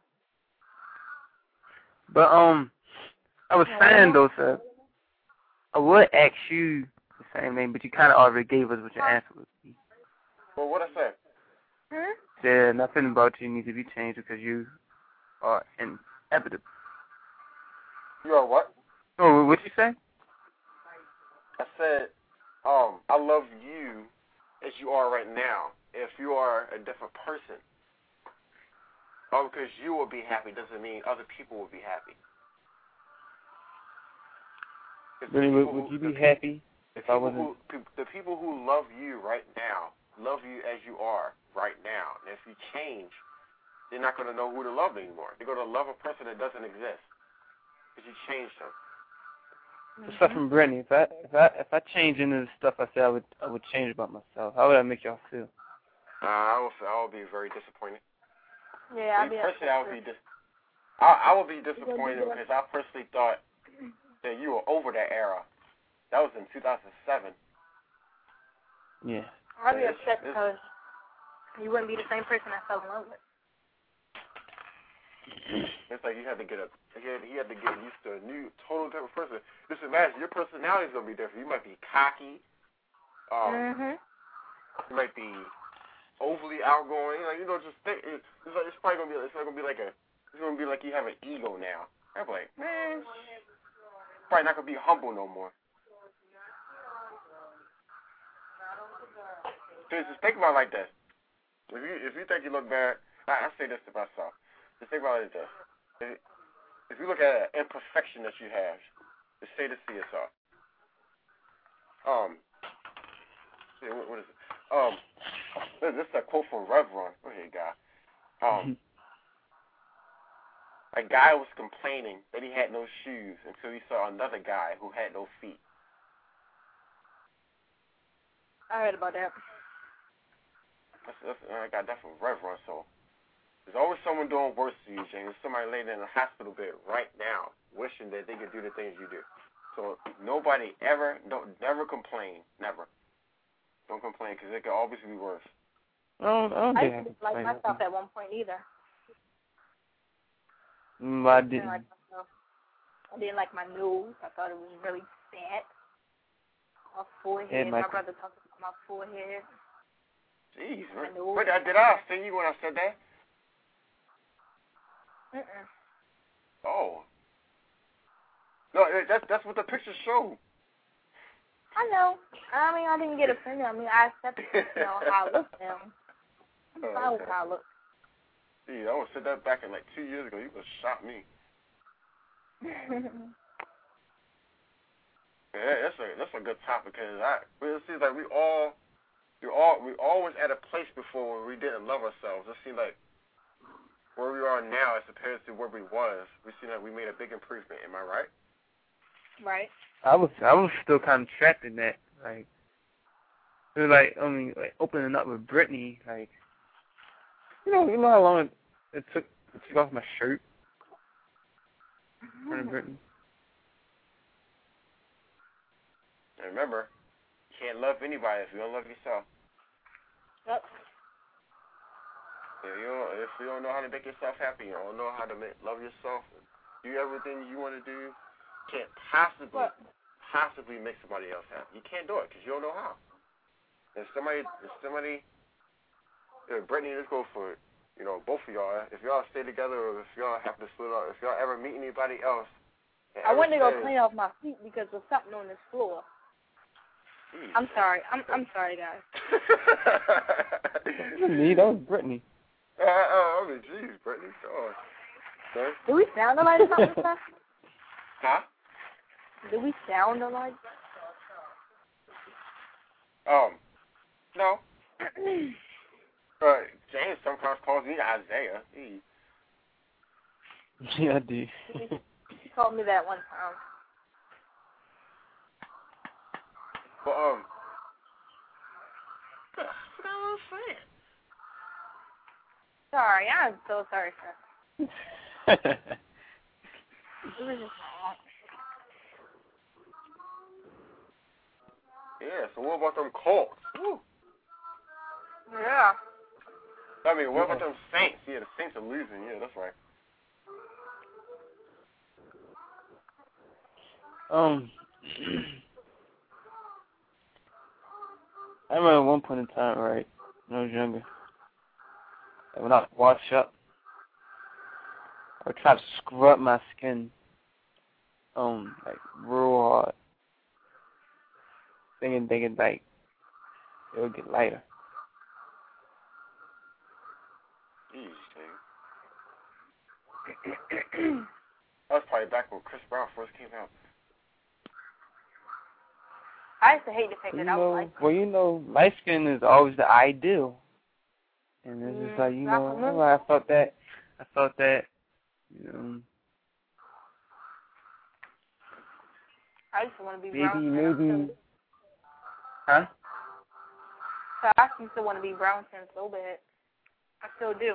[SPEAKER 3] But, I was saying, though, sir, I would ask you the same thing, but you kind of already gave us what your answer would be.
[SPEAKER 4] Well, what I said?
[SPEAKER 3] Said nothing about you needs to be changed because you are inevitable.
[SPEAKER 4] You are what?
[SPEAKER 3] Oh, what'd you say?
[SPEAKER 4] I said, I love you as you are right now. If you are a different person, because you will be happy doesn't mean other people will be happy.
[SPEAKER 3] Would you be happy if I wasn't?
[SPEAKER 4] The people who love you right now love you as you are right now. And if you change, they're not going to know who to love anymore. They're going to love a person that doesn't exist because you changed them.
[SPEAKER 3] Stuff from Brittany. If I change into the stuff I said I would change about myself, how would that make y'all feel?
[SPEAKER 4] I would be very disappointed.
[SPEAKER 1] Yeah,
[SPEAKER 4] I would be disappointed because I personally thought that you were over that era. That was in 2007.
[SPEAKER 3] Yeah.
[SPEAKER 1] I'd be upset because you wouldn't be the same person I fell in love with.
[SPEAKER 4] It's like you had to get used to a new, total different person. Just imagine your personality is gonna be different. You might be cocky. You might be overly outgoing. Like, just think. It's probably gonna be like you have an ego now. I'm like, man, probably not gonna be humble no more. Just think about it like this. If you think you look bad, I say this to myself. Just think about it like this. If you look at an imperfection that you have, just say this to yourself. What is it? This is a quote from Revron. Go ahead, guy. A guy was complaining that he had no shoes until he saw another guy who had no feet.
[SPEAKER 1] I heard about that.
[SPEAKER 4] I got that from Revron, so. There's always someone doing worse to you, James. Somebody laying in a hospital bed right now, wishing that they could do the things you do. So nobody never complain, never. Don't complain because it could always be worse.
[SPEAKER 3] I
[SPEAKER 1] didn't like myself at one point either.
[SPEAKER 3] I didn't.
[SPEAKER 1] I didn't like my nose. I thought it was really bad. My forehead. My brother talked about my forehead.
[SPEAKER 4] Jeez, but did I offend you when I said that? Oh. No, that's what the pictures show.
[SPEAKER 1] I know. I mean, I didn't get offended. I mean, I accepted how I look now. I'm fine with how I look.
[SPEAKER 4] See, I would have said that back in like 2 years ago. You would have shot me. Yeah, that's a good topic because it seems like we always at a place before where we didn't love ourselves. It seems like where we are now as opposed to where we was, we see that we made a big improvement. Am I right?
[SPEAKER 1] Right.
[SPEAKER 3] I was still kind of trapped in that. Like, it was like opening up with Brittany. Like, you know how long it took to take off my shirt in front of Brittany.
[SPEAKER 4] And remember, you can't love anybody if you don't love yourself.
[SPEAKER 1] Yep.
[SPEAKER 4] If you don't know how to make yourself happy, you don't know how to love yourself, and do everything you want to do, you can't possibly make somebody else happy. You can't do it because you don't know how. If Brittany, let's go for it. Both of y'all. If y'all stay together, or if y'all have to split up, if y'all ever meet anybody else.
[SPEAKER 1] I went to go clean off my feet because there's something on this floor. Jeez. I'm sorry. I'm sorry, guys.
[SPEAKER 3] Me, that was Brittany.
[SPEAKER 4] I mean, jeez, Brittany. Oh. Okay.
[SPEAKER 1] Do we sound alike or something?
[SPEAKER 4] Huh?
[SPEAKER 1] Do we sound alike?
[SPEAKER 4] No. James sometimes calls me Isaiah.
[SPEAKER 3] Yeah, I do.
[SPEAKER 1] He called me that one time.
[SPEAKER 4] But, I forgot what I was saying.
[SPEAKER 1] Sorry, I'm so sorry, sir. It was just
[SPEAKER 4] Yeah, so what about them Colts? Woo.
[SPEAKER 1] yeah.
[SPEAKER 4] I mean, what about them Saints? Yeah, the Saints are losing. Yeah, that's right.
[SPEAKER 3] I remember at one point in time, right, when I was younger, like when I would wash up, I would try to scrub my skin, like real hard, thinking like it would get lighter.
[SPEAKER 4] That was probably back when Chris Brown first came out.
[SPEAKER 1] I used to hate the fact that I was like.
[SPEAKER 3] Well, you know, light skin is always the ideal, and it's just like, you know, I felt that, you know.
[SPEAKER 1] I used to want to be brown.
[SPEAKER 3] Maybe. Huh?
[SPEAKER 1] So I used to want to be brown skin so bad. I still do.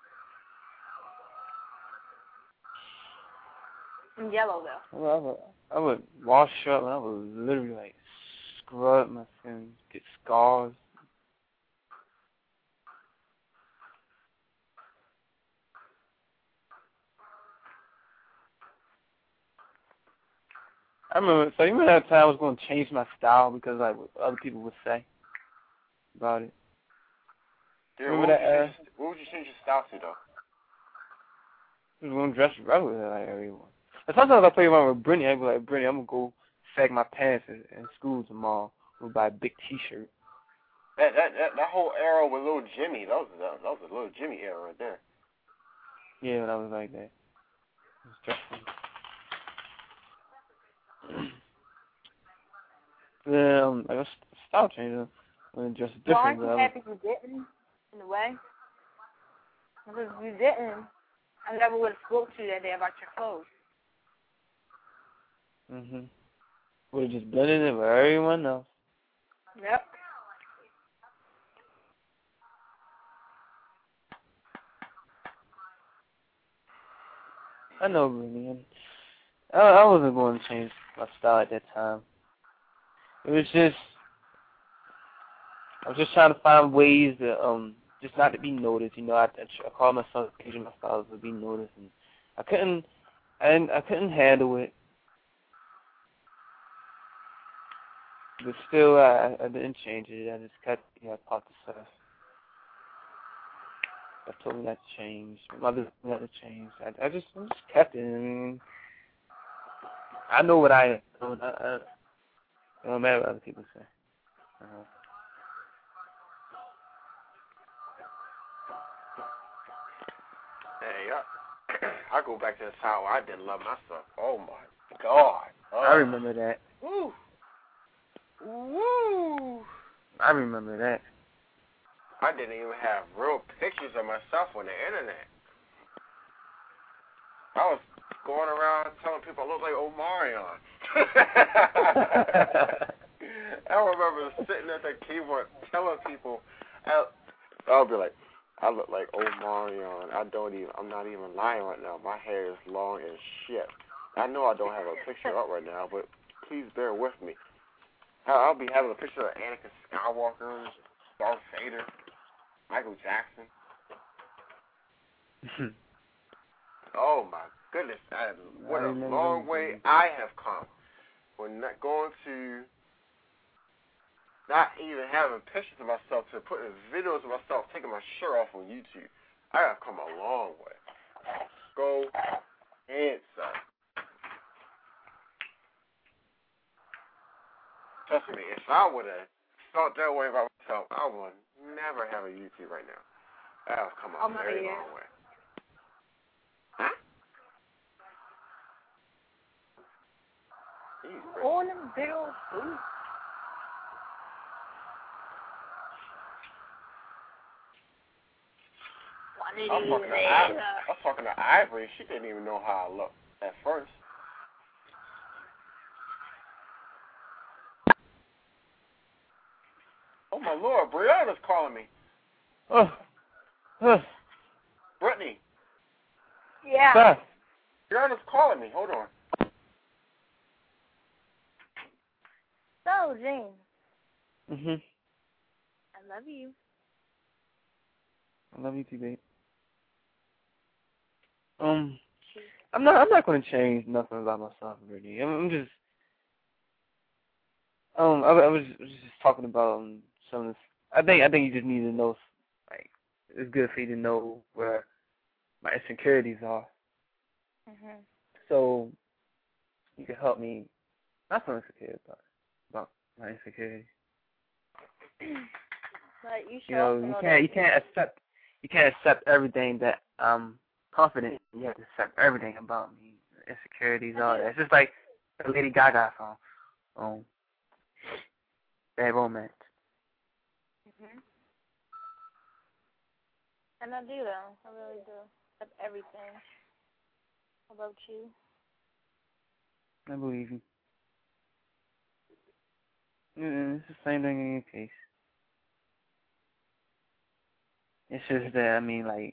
[SPEAKER 1] And yellow though.
[SPEAKER 3] Well, I would wash up and I would literally like scrub my skin, get scars. I remember, so you remember that time I was going to change my style because like what other people would say about it?
[SPEAKER 4] Yeah,
[SPEAKER 3] Remember that era?
[SPEAKER 4] What would you change your style to, though?
[SPEAKER 3] I was going to dress regular like everyone. And sometimes I play around with Brittany. I'd be like, Brittany, I'm going to go sag my pants in school tomorrow. We'll buy a big T-shirt.
[SPEAKER 4] That whole era with Little Jimmy, that was a Little Jimmy era right there.
[SPEAKER 3] Yeah, when I was like that. It was stressful. Yeah, I guess style change when just different.
[SPEAKER 1] Well, aren't you happy you didn't, in a way? Because if you didn't, I never would have spoke to you that day about your clothes.
[SPEAKER 3] Would have just blended in with everyone else.
[SPEAKER 1] Yep.
[SPEAKER 3] I know, man. I wasn't going to change my style at that time. It was just, I was just trying to find ways to, just not to be noticed. You know, I called myself changing my style to be noticed, and I couldn't handle it. But still, I didn't change it. I just kept, part the stuff. I told me not to change. My mother told me not to change. I just kept it. I mean, I know what I am. It don't matter what other people say.
[SPEAKER 4] Hey, I go back to the time where I didn't love myself. Oh my God.
[SPEAKER 3] I remember that.
[SPEAKER 4] Woo. Woo.
[SPEAKER 3] I remember that.
[SPEAKER 4] I didn't even have real pictures of myself on the internet. I was going around telling people I look like Omarion. I remember sitting at the keyboard telling people, I'll be like, I look like Omarion. I'm not even lying right now. My hair is long as shit. I know I don't have a picture up right now, but please bear with me. I'll be having a picture of Anakin Skywalker, Darth Vader, Michael Jackson. Oh my goodness, what a long way I have come. We're not going to not even having pictures of myself to putting videos of myself taking my shirt off on YouTube. I have come a long way. Go ahead, son. Trust me, if I would have felt that way about myself, I would never have a YouTube right now. I have come a very long way. Huh?
[SPEAKER 1] On them big old boots.
[SPEAKER 4] was talking to Ivory. She didn't even know how I looked at first. Oh my Lord, Brianna's calling me. Brittany.
[SPEAKER 1] Yeah.
[SPEAKER 3] Beth.
[SPEAKER 4] Brianna's calling me. Hold on.
[SPEAKER 1] So, Jane.
[SPEAKER 3] Mhm.
[SPEAKER 1] I love you.
[SPEAKER 3] I love you too, babe. I'm not gonna change nothing about myself, really. I'm just. I was just talking about some of this. I think you just need to know, like, it's good for you to know where my insecurities are.
[SPEAKER 1] Mhm.
[SPEAKER 3] So you can help me. Not so insecure, but about my insecurities.
[SPEAKER 1] But you should
[SPEAKER 3] You know, you can't accept everything that I'm confident in. You have to accept everything about me. Insecurities, all that. It's just like the Lady Gaga song, Bad Romance.
[SPEAKER 1] Mhm. And I do though. I really do. Accept everything. How about you?
[SPEAKER 3] I believe you. It's the same thing in your case. It's just that, I mean, like,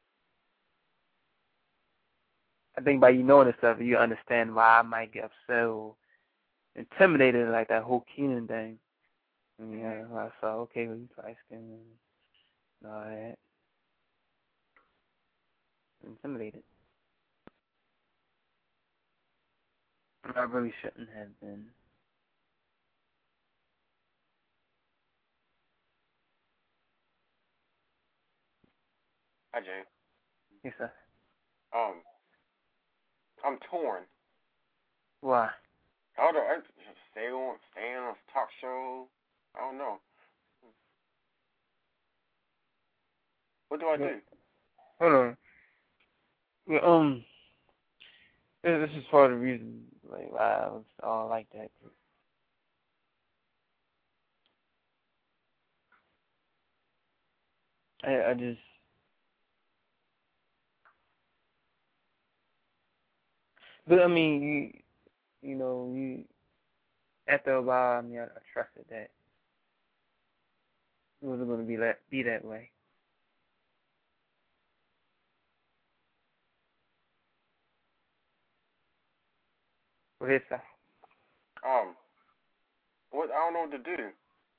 [SPEAKER 3] I think by you knowing this stuff, you understand why I might get upset or intimidated, like that whole Keenan thing. And yeah, I saw, okay, well, you light skinned and all that. Intimidated. I really shouldn't have been.
[SPEAKER 4] Hi, Jane.
[SPEAKER 3] Yes, sir.
[SPEAKER 4] I'm torn.
[SPEAKER 3] Why?
[SPEAKER 4] I don't know. I just stay on a talk show. I don't know. What do I do?
[SPEAKER 3] Hold on. Yeah, this is part of the reason, like, why I was all like that. I just, but I mean, you after a while, I mean, I trusted that it wasn't going to be that way. What is that?
[SPEAKER 4] What? I don't know what to do.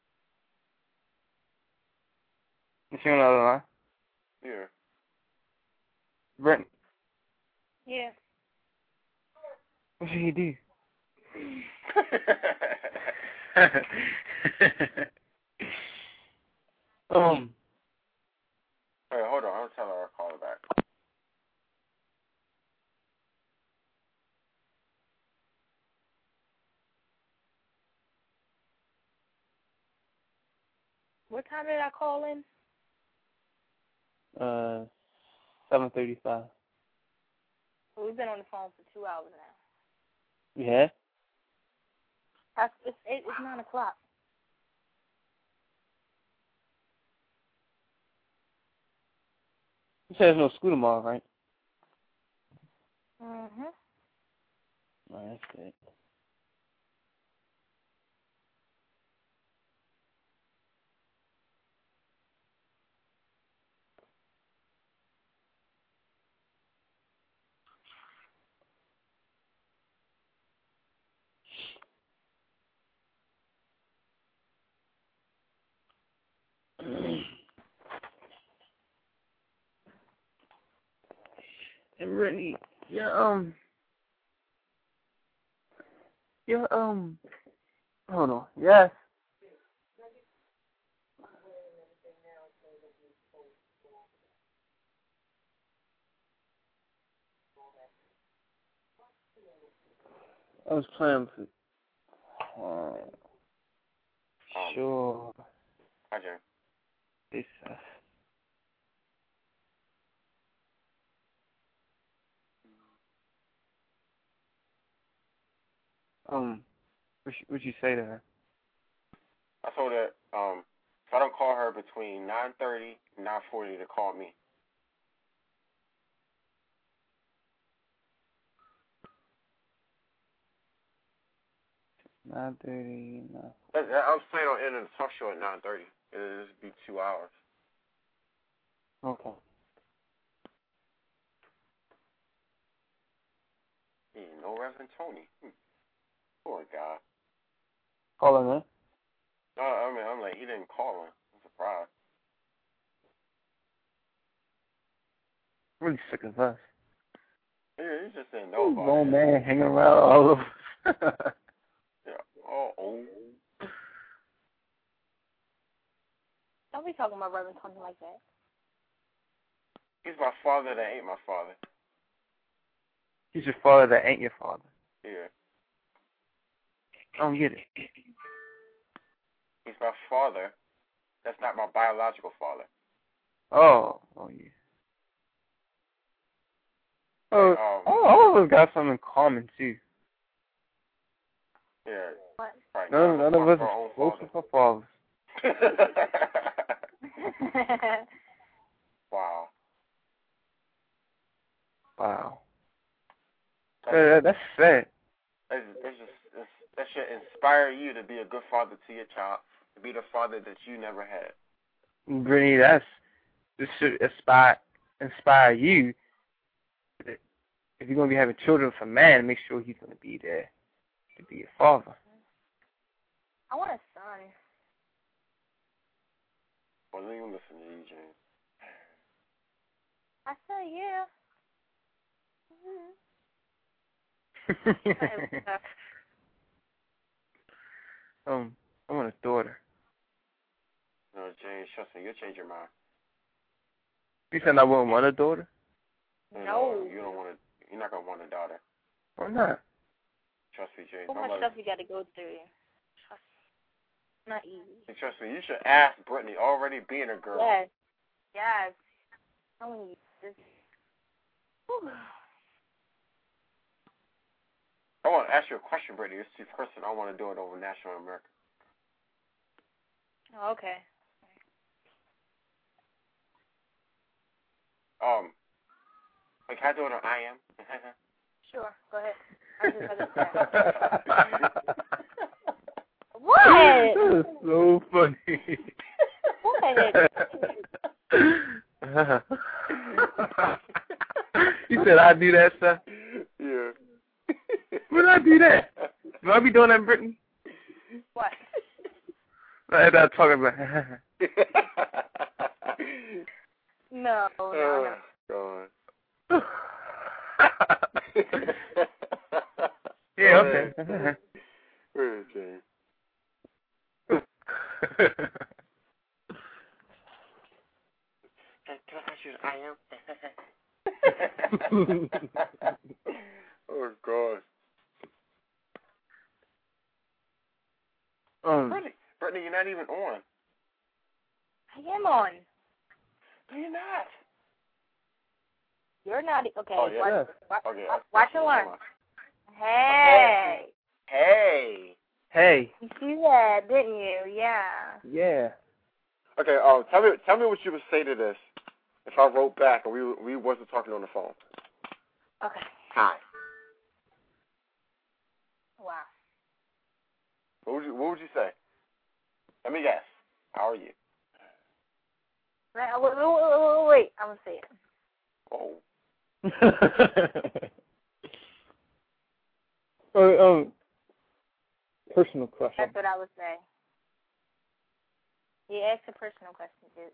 [SPEAKER 3] Is she on the other line?
[SPEAKER 4] Yeah.
[SPEAKER 3] Brittany,
[SPEAKER 1] Yeah.
[SPEAKER 3] what should he do?
[SPEAKER 4] Hey, hold on. I'll tell her I'll call her back.
[SPEAKER 1] What time did I call in?
[SPEAKER 3] 7:35.
[SPEAKER 1] Well, we've been on the phone for 2 hours now.
[SPEAKER 3] Yeah?
[SPEAKER 1] It's 9 o'clock.
[SPEAKER 3] You said there's no school tomorrow, right?
[SPEAKER 1] Mhm.
[SPEAKER 3] Oh, that's good. And Brittany, hold on. Yes. I was playing for, sure.
[SPEAKER 4] Hi, Jane.
[SPEAKER 3] It's, what'd you say to her?
[SPEAKER 4] I told her, if I don't call her between 9:30 and 9:40 to call me.
[SPEAKER 3] 9:30. No.
[SPEAKER 4] I'm saying on ending the talk show at 9:30. It'll just be 2 hours.
[SPEAKER 3] Okay.
[SPEAKER 4] Yeah, no Reverend Tony. Poor guy.
[SPEAKER 3] Calling in.
[SPEAKER 4] No, I mean, I'm like, he didn't call him. I'm surprised.
[SPEAKER 3] Really sick of us.
[SPEAKER 4] Yeah, he just didn't know about
[SPEAKER 3] Grown
[SPEAKER 4] it.
[SPEAKER 3] man hanging around all over.
[SPEAKER 4] Yeah. Oh.
[SPEAKER 1] Don't be talking about Reverend Tony like that.
[SPEAKER 4] He's my father that ain't my father.
[SPEAKER 3] He's your father that ain't your father.
[SPEAKER 4] Yeah.
[SPEAKER 3] I don't get it.
[SPEAKER 4] He's my father. That's not my biological father.
[SPEAKER 3] Oh yeah. All of us got something in common too.
[SPEAKER 4] Yeah.
[SPEAKER 1] What?
[SPEAKER 4] Right.
[SPEAKER 3] None of us are close to our fathers.
[SPEAKER 4] Wow.
[SPEAKER 3] Wow. That's sad.
[SPEAKER 4] That should inspire you to be a good father to your child, to be the father that you never had.
[SPEAKER 3] Brittany, this should inspire you. That if you're gonna be having children with a man, make sure he's gonna be there to be your father.
[SPEAKER 1] I want a son.
[SPEAKER 4] Well, let me listen to you, James.
[SPEAKER 1] I said yeah.
[SPEAKER 3] I want a daughter.
[SPEAKER 4] No, James, trust me, you'll change your mind.
[SPEAKER 3] You said I wouldn't want a daughter?
[SPEAKER 1] No.
[SPEAKER 4] You don't want to. You're not gonna want a daughter.
[SPEAKER 3] Why not?
[SPEAKER 4] Trust me, James.
[SPEAKER 1] So much stuff you got to go through. Trust me. Not easy.
[SPEAKER 4] Trust me, you should ask Brittany, already being a girl.
[SPEAKER 1] Yes. Yes. How many years?
[SPEAKER 4] I want to ask you a question, Brittany. It's the first thing I want to do it over National America.
[SPEAKER 1] Oh, okay.
[SPEAKER 4] Like, can I do it on I am?
[SPEAKER 1] Sure. Go ahead. What?
[SPEAKER 3] That is so funny.
[SPEAKER 1] What?
[SPEAKER 3] You said I do that, sir?
[SPEAKER 4] Yeah.
[SPEAKER 3] When did I do that? Will I be doing that in Britain?
[SPEAKER 1] What?
[SPEAKER 3] I thought talking about.
[SPEAKER 1] No.
[SPEAKER 4] Oh, God.
[SPEAKER 3] Yeah, okay.
[SPEAKER 4] Where is James? Can I ask you I am? Oh, God. Brittany, you're not even on.
[SPEAKER 1] I am on.
[SPEAKER 4] No, you're not.
[SPEAKER 1] You're not. Okay.
[SPEAKER 4] Oh, yeah.
[SPEAKER 1] Watch and learn. Hey.
[SPEAKER 4] Hey.
[SPEAKER 3] Hey.
[SPEAKER 1] You see that, didn't you? Yeah.
[SPEAKER 3] Yeah.
[SPEAKER 4] Okay. Tell me what you would say to this if I wrote back and we wasn't talking on the phone.
[SPEAKER 1] Okay.
[SPEAKER 4] Hi.
[SPEAKER 1] Wow.
[SPEAKER 4] What would you say? Let me guess. How are you?
[SPEAKER 1] Wait. I'm gonna say it.
[SPEAKER 4] Oh.
[SPEAKER 3] Personal question.
[SPEAKER 1] That's what I would say. Yeah, ask a personal question, dude.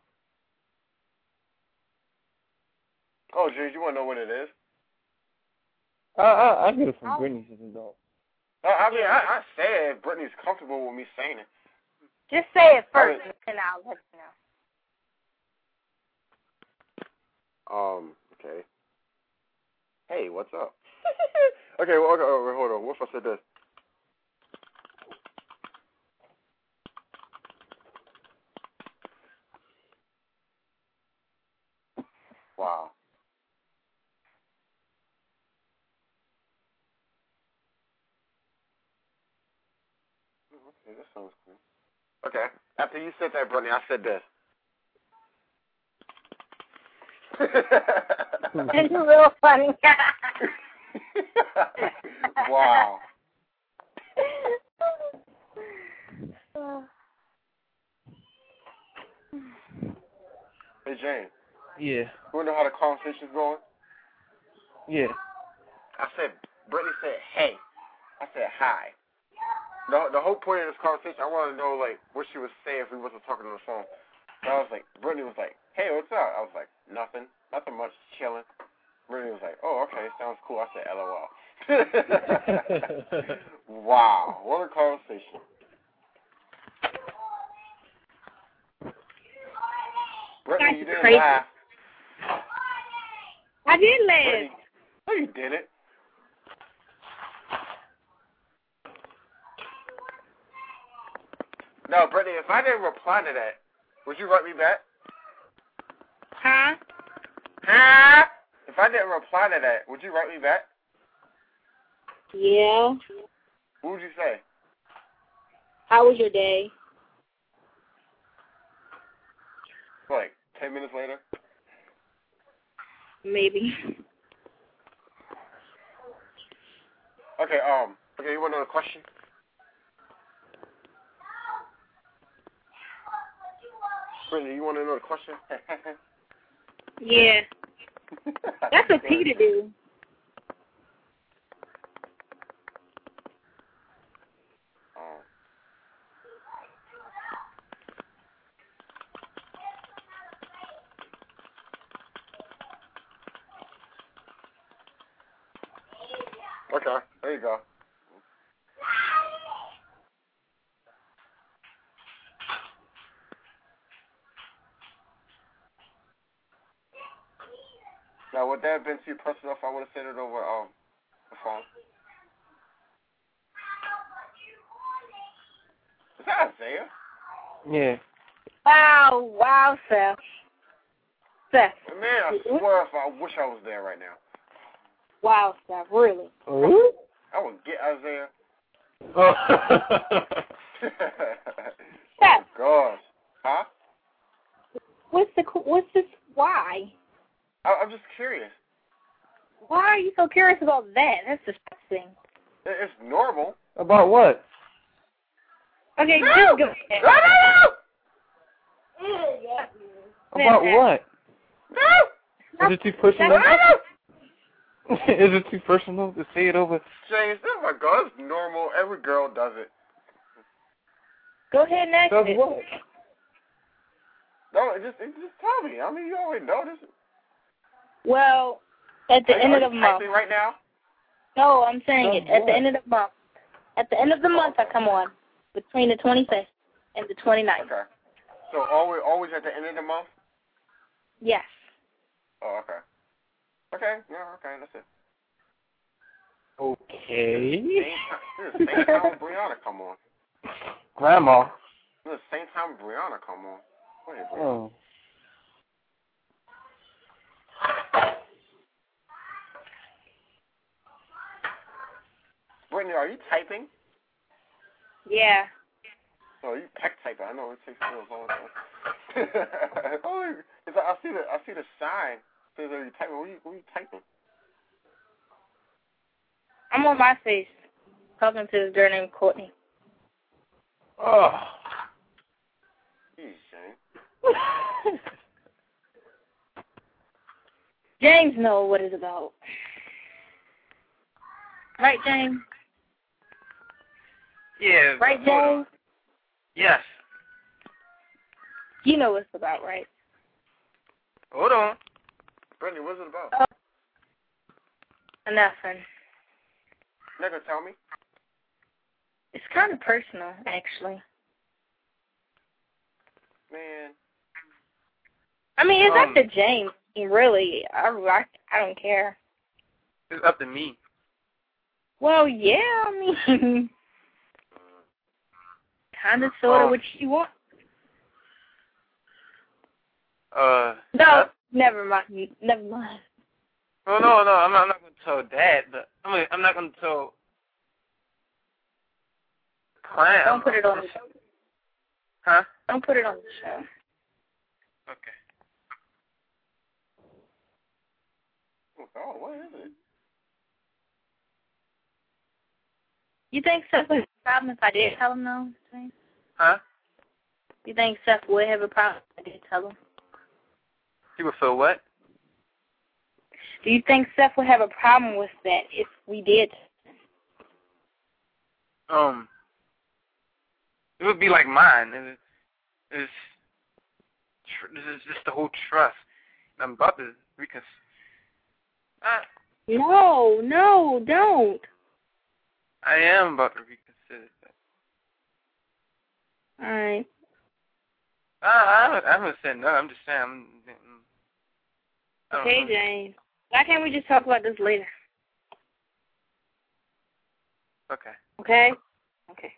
[SPEAKER 4] Oh, James, you want to know what it is?
[SPEAKER 3] I get it from Brittany as an adult.
[SPEAKER 4] I mean, I said Brittany's comfortable with me saying it.
[SPEAKER 1] Just say it first, and I'll let you know.
[SPEAKER 4] Okay. Hey, what's up? Okay, well, okay, hold on. What if I said this? Wow. Okay, that sounds cool. Okay, after you said that, Brittany, I said this.
[SPEAKER 1] It's real funny.
[SPEAKER 4] Wow. Jane.
[SPEAKER 3] Yeah.
[SPEAKER 4] You wanna know how the conversation's going?
[SPEAKER 3] Yeah.
[SPEAKER 4] Brittany said, hey. I said, hi. The whole point of this conversation, I wanted to know, like, what she was saying if we wasn't talking on the phone. So I was like, Brittany was like, hey, what's up? I was like, nothing much, chilling. Brittany was like, oh, okay, sounds cool. I said, LOL. Wow, what a conversation. Brittany, you didn't
[SPEAKER 1] crazy.
[SPEAKER 4] laugh.
[SPEAKER 1] I did laugh.
[SPEAKER 4] Brittany, no, you didn't. No, Brittany, if I didn't reply to that, would you write me back?
[SPEAKER 1] Huh?
[SPEAKER 4] Huh? If I didn't reply to that, would you write me back?
[SPEAKER 1] Yeah.
[SPEAKER 4] What would you say?
[SPEAKER 1] How was your day?
[SPEAKER 4] Like, 10 minutes later?
[SPEAKER 1] Maybe.
[SPEAKER 4] Okay, you want to know the question? Brittany, you want to know the question?
[SPEAKER 1] Yeah. That's what Peter do.
[SPEAKER 4] Okay, there you go. Now, would that have been too personal if I would have said it over the phone? Is that Isaiah?
[SPEAKER 3] Yeah.
[SPEAKER 1] Wow, Seth.
[SPEAKER 4] Man, I swear if I wish I was there right now.
[SPEAKER 1] Wow, Seth, really?
[SPEAKER 3] Oh?
[SPEAKER 4] I would get Isaiah.
[SPEAKER 3] Oh.
[SPEAKER 1] Seth.
[SPEAKER 4] Oh, gosh. Huh?
[SPEAKER 1] What's this, why?
[SPEAKER 4] I'm just curious.
[SPEAKER 1] Why are you so curious about that? That's disgusting.
[SPEAKER 4] It's normal.
[SPEAKER 3] About what?
[SPEAKER 1] Okay,
[SPEAKER 4] No!
[SPEAKER 1] just go ahead.
[SPEAKER 3] About what?
[SPEAKER 4] No!
[SPEAKER 3] Is it too personal?
[SPEAKER 4] No!
[SPEAKER 3] Is it too personal to say it over?
[SPEAKER 4] James, oh my God, it's normal. Every girl does it.
[SPEAKER 1] Go ahead and ask
[SPEAKER 3] Does
[SPEAKER 1] it.
[SPEAKER 3] what?
[SPEAKER 4] No, just tell me. I mean, you already know this.
[SPEAKER 1] Well, at the end of the month.
[SPEAKER 4] Typing right now?
[SPEAKER 1] No, I'm saying
[SPEAKER 3] Does
[SPEAKER 1] it. At
[SPEAKER 3] what?
[SPEAKER 1] the end of the month. At the end of the month, I come on. Between the 25th and the 29th.
[SPEAKER 4] Okay. So always at the end of the month?
[SPEAKER 1] Yes.
[SPEAKER 4] Oh, okay. Okay, yeah, okay, that's it.
[SPEAKER 3] Okay.
[SPEAKER 4] This is the same time Brianna come on.
[SPEAKER 3] Grandma.
[SPEAKER 4] This is the same time Brianna come on. Wait, Brianna.
[SPEAKER 3] Oh.
[SPEAKER 4] Brittany, are you typing?
[SPEAKER 1] Yeah.
[SPEAKER 4] Oh, you peck typing. I know it takes a long time. Oh, I see the sign. Says that you typing. What are you typing?
[SPEAKER 1] I'm on MySpace talking to this girl named Courtney.
[SPEAKER 3] Oh.
[SPEAKER 4] Jeez, Shane.
[SPEAKER 1] James knows what it's about. Right, James?
[SPEAKER 3] Yeah.
[SPEAKER 1] Right, James?
[SPEAKER 3] Yes.
[SPEAKER 1] You know what it's about, right?
[SPEAKER 3] Hold on.
[SPEAKER 4] Brittany, what's it about?
[SPEAKER 1] Nothing.
[SPEAKER 4] Not gonna tell me?
[SPEAKER 1] It's kind of personal, actually.
[SPEAKER 4] Man.
[SPEAKER 1] I mean, it's up to James. Really, I don't care.
[SPEAKER 3] It's up to me.
[SPEAKER 1] Well, yeah, I mean, kind of, sort of what you want. No, never mind. Never mind.
[SPEAKER 3] Well, no, I'm not going to tell Dad, but I'm not going to tell Clan.
[SPEAKER 1] Don't put it on the show.
[SPEAKER 3] Huh?
[SPEAKER 1] Don't put it on the show.
[SPEAKER 3] Okay.
[SPEAKER 4] Oh, what is it?
[SPEAKER 1] You think Seth would have a problem if I did tell him, though?
[SPEAKER 3] Huh?
[SPEAKER 1] You think Seth would have a problem if I did tell him?
[SPEAKER 3] He would feel what?
[SPEAKER 1] Do you think Seth would have a problem with that if we did?
[SPEAKER 3] It would be like mine. This is just the whole trust. I'm about to reconsider.
[SPEAKER 1] No, don't.
[SPEAKER 3] I am about to reconsider that.
[SPEAKER 1] All right.
[SPEAKER 3] I haven't said no. I'm just saying.
[SPEAKER 1] Okay, James. Why can't we just talk about this later?
[SPEAKER 3] Okay.
[SPEAKER 1] Okay? Okay.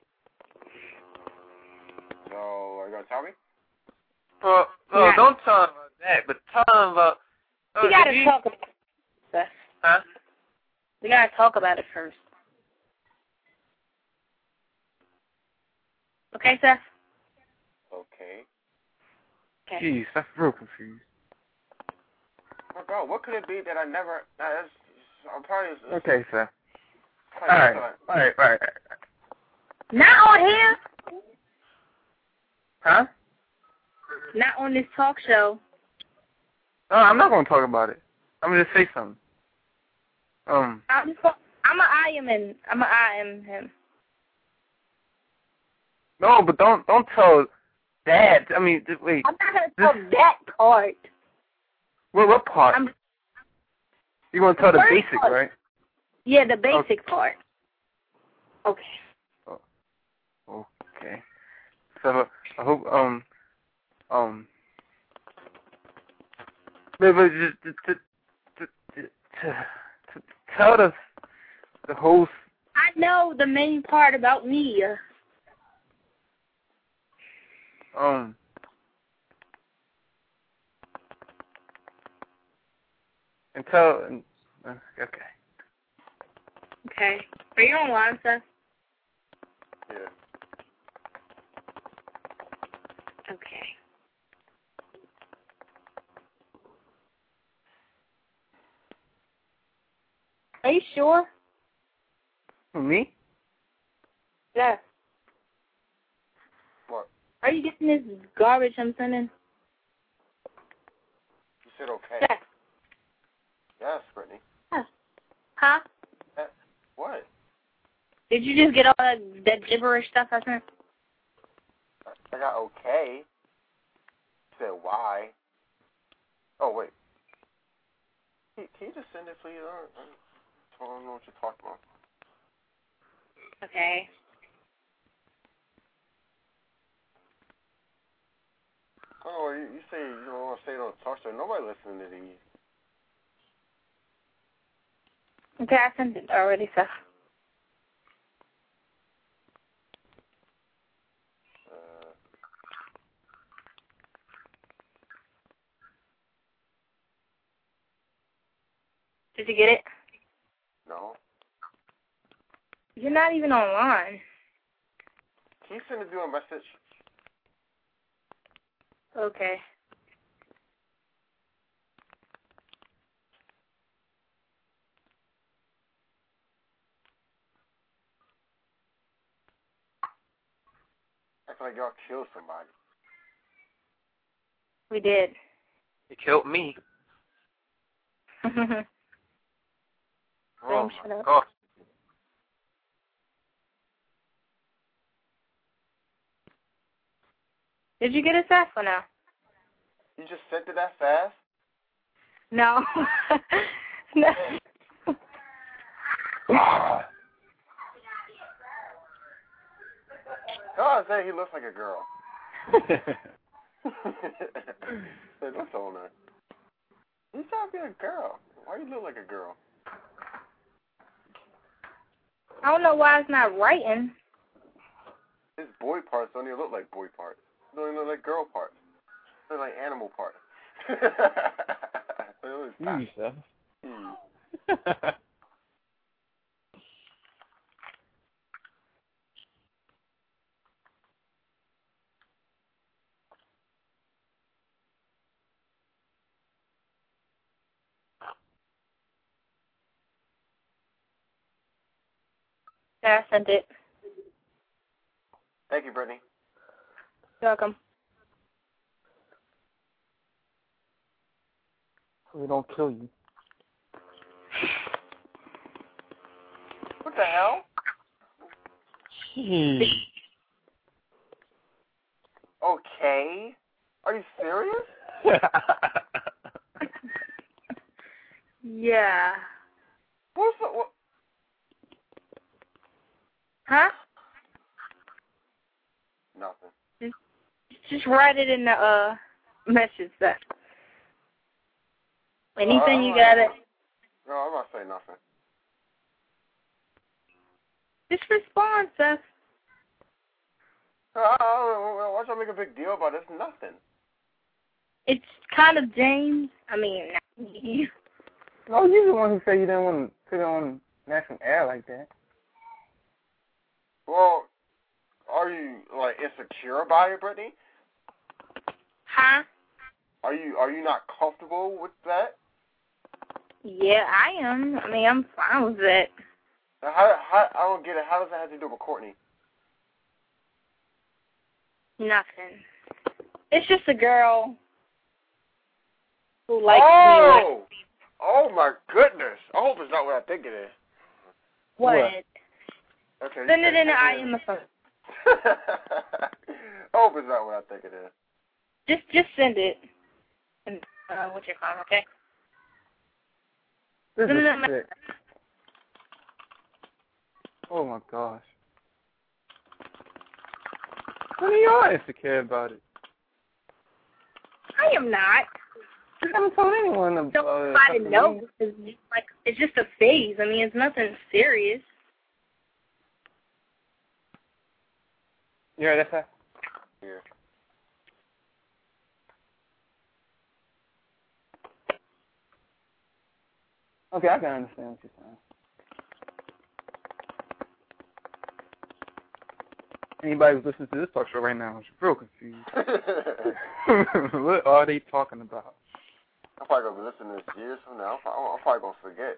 [SPEAKER 4] So, are you gonna tell me?
[SPEAKER 3] Well,
[SPEAKER 1] Yeah.
[SPEAKER 3] don't tell him about that, but tell him about.
[SPEAKER 1] We gotta talk about it, Seth.
[SPEAKER 3] Huh?
[SPEAKER 1] We gotta talk about it first. Okay, Seth?
[SPEAKER 4] Okay.
[SPEAKER 1] Okay.
[SPEAKER 3] Jeez, I'm real confused.
[SPEAKER 4] Oh God, what could it be that I never? I'm probably.
[SPEAKER 3] Okay, sir.
[SPEAKER 4] Probably
[SPEAKER 3] All right.
[SPEAKER 1] Not on here.
[SPEAKER 3] Huh?
[SPEAKER 1] Not on this talk show.
[SPEAKER 3] No, I'm not gonna talk about it. I'm gonna just say something.
[SPEAKER 1] I'm I am him.
[SPEAKER 3] No, but don't tell Dad. I mean, wait.
[SPEAKER 1] I'm not gonna tell that part.
[SPEAKER 3] What part? You gonna tell the
[SPEAKER 1] first
[SPEAKER 3] basic,
[SPEAKER 1] part.
[SPEAKER 3] right?
[SPEAKER 1] Yeah, the basic part. Okay.
[SPEAKER 3] Okay. So I hope but just to tell the whole.
[SPEAKER 1] I know the main part about me.
[SPEAKER 3] And tell. Okay.
[SPEAKER 1] Okay. Are you online, Seth?
[SPEAKER 4] Yeah.
[SPEAKER 1] Okay. Are you sure?
[SPEAKER 3] For me?
[SPEAKER 1] Yeah.
[SPEAKER 4] What?
[SPEAKER 1] Are you getting this garbage I'm sending?
[SPEAKER 4] You said okay.
[SPEAKER 1] Yeah.
[SPEAKER 4] Yes, Brittany.
[SPEAKER 1] Huh?
[SPEAKER 4] What?
[SPEAKER 1] Did you just get all that gibberish stuff I sent?
[SPEAKER 4] I got okay. You said why? Oh wait. Can you just send it, please? I don't know what you're talking about.
[SPEAKER 1] Okay.
[SPEAKER 4] Oh, you say you don't want to say it on the talk show. Nobody listening to these.
[SPEAKER 1] Okay, I sent it already, Seth. Did you get it?
[SPEAKER 4] No.
[SPEAKER 1] You're not even online.
[SPEAKER 4] Can you send it through a message?
[SPEAKER 1] Okay.
[SPEAKER 4] I feel like y'all killed somebody.
[SPEAKER 1] We did.
[SPEAKER 3] You killed me. Oh
[SPEAKER 1] Shut
[SPEAKER 3] my
[SPEAKER 1] up.
[SPEAKER 3] God.
[SPEAKER 1] Did you get a Seth or no?
[SPEAKER 4] You just sent it that fast?
[SPEAKER 1] No. No.
[SPEAKER 4] God, say he looks like a girl. Hey, what's on there? He's trying to be a girl. Why you look like a girl?
[SPEAKER 1] I don't know why it's not writing.
[SPEAKER 4] His boy parts don't even look like boy parts. They don't even look like girl parts. They look like animal parts.
[SPEAKER 3] Jeez,
[SPEAKER 1] Yeah, I sent it.
[SPEAKER 4] Thank you, Brittany.
[SPEAKER 1] You're welcome.
[SPEAKER 3] so they don't kill you.
[SPEAKER 4] What the hell?
[SPEAKER 3] Jeez.
[SPEAKER 4] Okay. Are you serious?
[SPEAKER 1] Yeah.
[SPEAKER 4] What's the, what?
[SPEAKER 1] Huh?
[SPEAKER 4] Nothing.
[SPEAKER 1] Just write it in the message that. Anything you got it.
[SPEAKER 4] No, I'm not saying nothing.
[SPEAKER 1] Just respond, Seth.
[SPEAKER 4] Why should I make a big deal about it? It's nothing.
[SPEAKER 1] It's kind of James. I mean, you.
[SPEAKER 3] No, you're the one who said you didn't want to put it on national air like that.
[SPEAKER 4] Well, are you like insecure about it, Brittany?
[SPEAKER 1] Huh?
[SPEAKER 4] Are you not comfortable with that?
[SPEAKER 1] Yeah, I am. I mean, I'm fine with it.
[SPEAKER 4] Now, how I don't get it. How does that have to do with Courtney?
[SPEAKER 1] Nothing. It's just a girl who likes
[SPEAKER 4] Oh!
[SPEAKER 1] me.
[SPEAKER 4] Oh my goodness! I hope it's not what I think it is.
[SPEAKER 1] What?
[SPEAKER 4] Okay.
[SPEAKER 1] Send it in the IM phone.
[SPEAKER 4] I hope it's not what I think it is.
[SPEAKER 1] Just send it. And what's your phone? Okay.
[SPEAKER 3] This
[SPEAKER 1] Send
[SPEAKER 3] is
[SPEAKER 1] it in
[SPEAKER 3] sick. Oh my gosh. When are y'all insecure about it?
[SPEAKER 1] I am not.
[SPEAKER 3] You haven't told anyone about it.
[SPEAKER 1] Nobody knows. It's just a phase. I mean, it's nothing serious.
[SPEAKER 3] You heard that, sir?
[SPEAKER 4] Yeah.
[SPEAKER 3] Okay, I can understand what you're saying. Anybody who's listening to this talk show right now is real confused. What are they talking about?
[SPEAKER 4] I'm probably gonna be listening to this years from now. I'm probably gonna forget.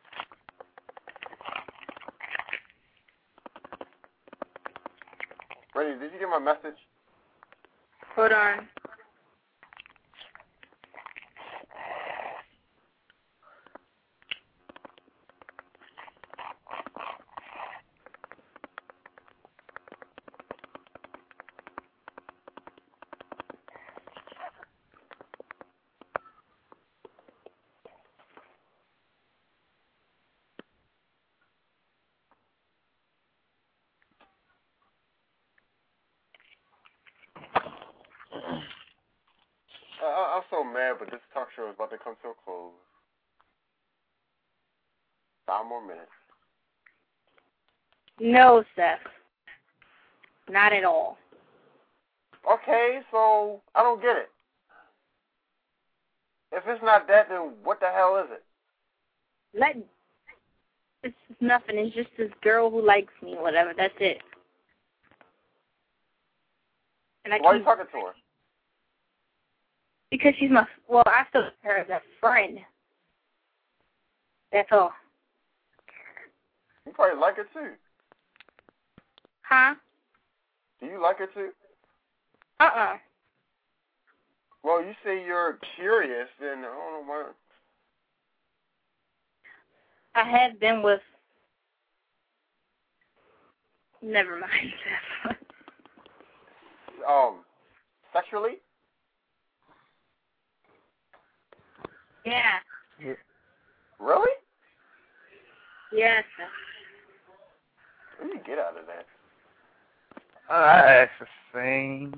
[SPEAKER 4] Brittany, did you get my message?
[SPEAKER 1] Hold on.
[SPEAKER 4] I'm so mad, but this talk show is about to come to a close. 5 more minutes.
[SPEAKER 1] No, Seth. Not at all.
[SPEAKER 4] Okay, so I don't get it. If it's not that, then what the hell is it?
[SPEAKER 1] It's nothing. It's just this girl who likes me, whatever. That's it. And
[SPEAKER 4] Why are you talking to her?
[SPEAKER 1] Because she's I still see her as a friend. That's all.
[SPEAKER 4] You probably like her too.
[SPEAKER 1] Huh?
[SPEAKER 4] Do you like her too? Well, you say you're curious, then I don't know why.
[SPEAKER 1] I have been with... Never mind, Seth.
[SPEAKER 4] Sexually?
[SPEAKER 1] Yeah.
[SPEAKER 4] Really?
[SPEAKER 1] Yes.
[SPEAKER 4] What do you get out of that?
[SPEAKER 3] That's the same.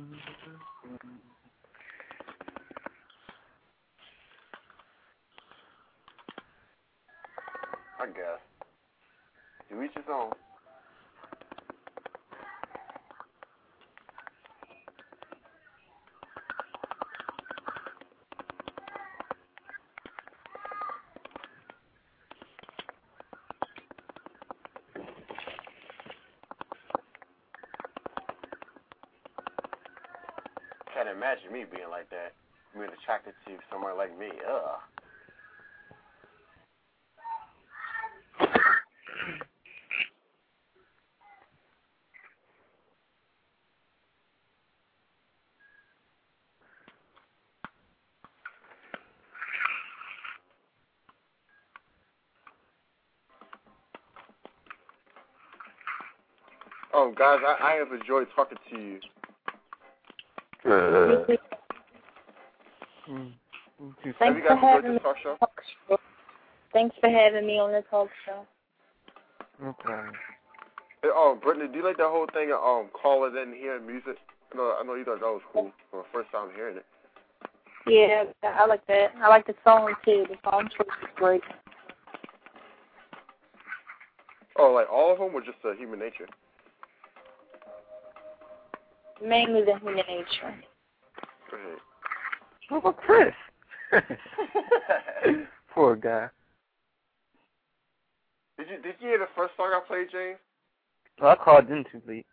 [SPEAKER 4] I guess. To each his own. Can't imagine me being like that. Being attracted to someone like me. Ugh. Guys, I have enjoyed talking to you.
[SPEAKER 1] Thanks for having me. Thanks for having me on the talk show.
[SPEAKER 3] Okay.
[SPEAKER 4] Hey, Brittany, do you like that whole thing of calling in here and music? I know you thought that was cool for the first time hearing it.
[SPEAKER 1] Yeah, I like that. I like the song too. The song choice is great.
[SPEAKER 4] Oh, like all of them, or just Human Nature?
[SPEAKER 1] Mainly the Human Nature.
[SPEAKER 4] Go ahead.
[SPEAKER 3] What about Chris? Poor guy.
[SPEAKER 4] Did you hear the first song I played, James?
[SPEAKER 3] Well, I called in too late.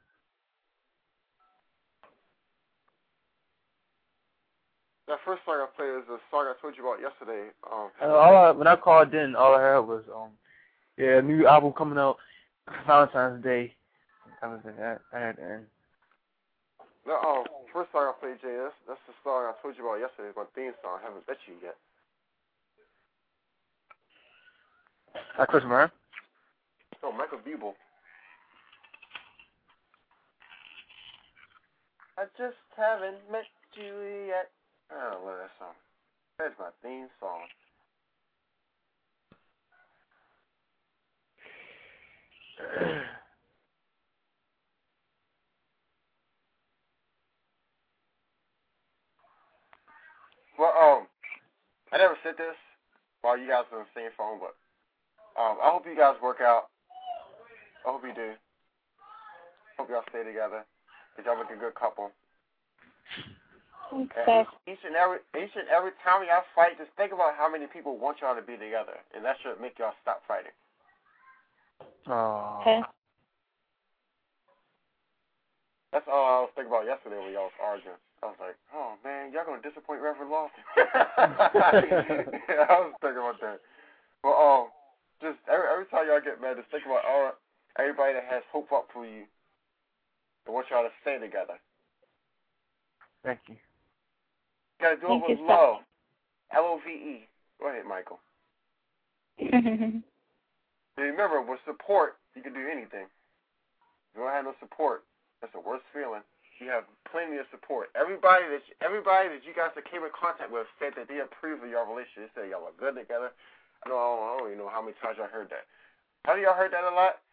[SPEAKER 4] That first song I played is the song I told you about yesterday.
[SPEAKER 3] When I called in, all I heard was new album coming out Valentine's Day. That was it. I heard that.
[SPEAKER 4] No, first song I played, Jay, that's the song I told you about yesterday. It's my theme song. I haven't bet you yet.
[SPEAKER 3] Chris Moran?
[SPEAKER 4] No, Michael Bublé. I just haven't met you yet. I love that song. That's my theme song. Well, I never said this while you guys were on the same phone, but I hope you guys work out. I hope you do. Hope y'all stay together. That y'all make a good couple.
[SPEAKER 1] Okay.
[SPEAKER 4] Each and every time y'all fight, just think about how many people want y'all to be together, and that should make y'all stop fighting.
[SPEAKER 3] Oh.
[SPEAKER 1] Okay.
[SPEAKER 4] That's all I was thinking about yesterday when y'all was arguing. I was like, oh man, y'all gonna disappoint Reverend Lawson. Yeah, I was thinking about that. Well, just every time y'all get mad, just think about everybody that has hope up for you. I want y'all to stay together.
[SPEAKER 3] Thank you.
[SPEAKER 4] You gotta do it with love. Love. Go ahead, Michael. And remember, with support, you can do anything. If you don't have no support, that's the worst feeling. You have plenty of support. Everybody that you guys that came in contact with said that they approve of your relationship. They said y'all are good together. I don't even know how many times y'all heard that. How do y'all heard that a lot?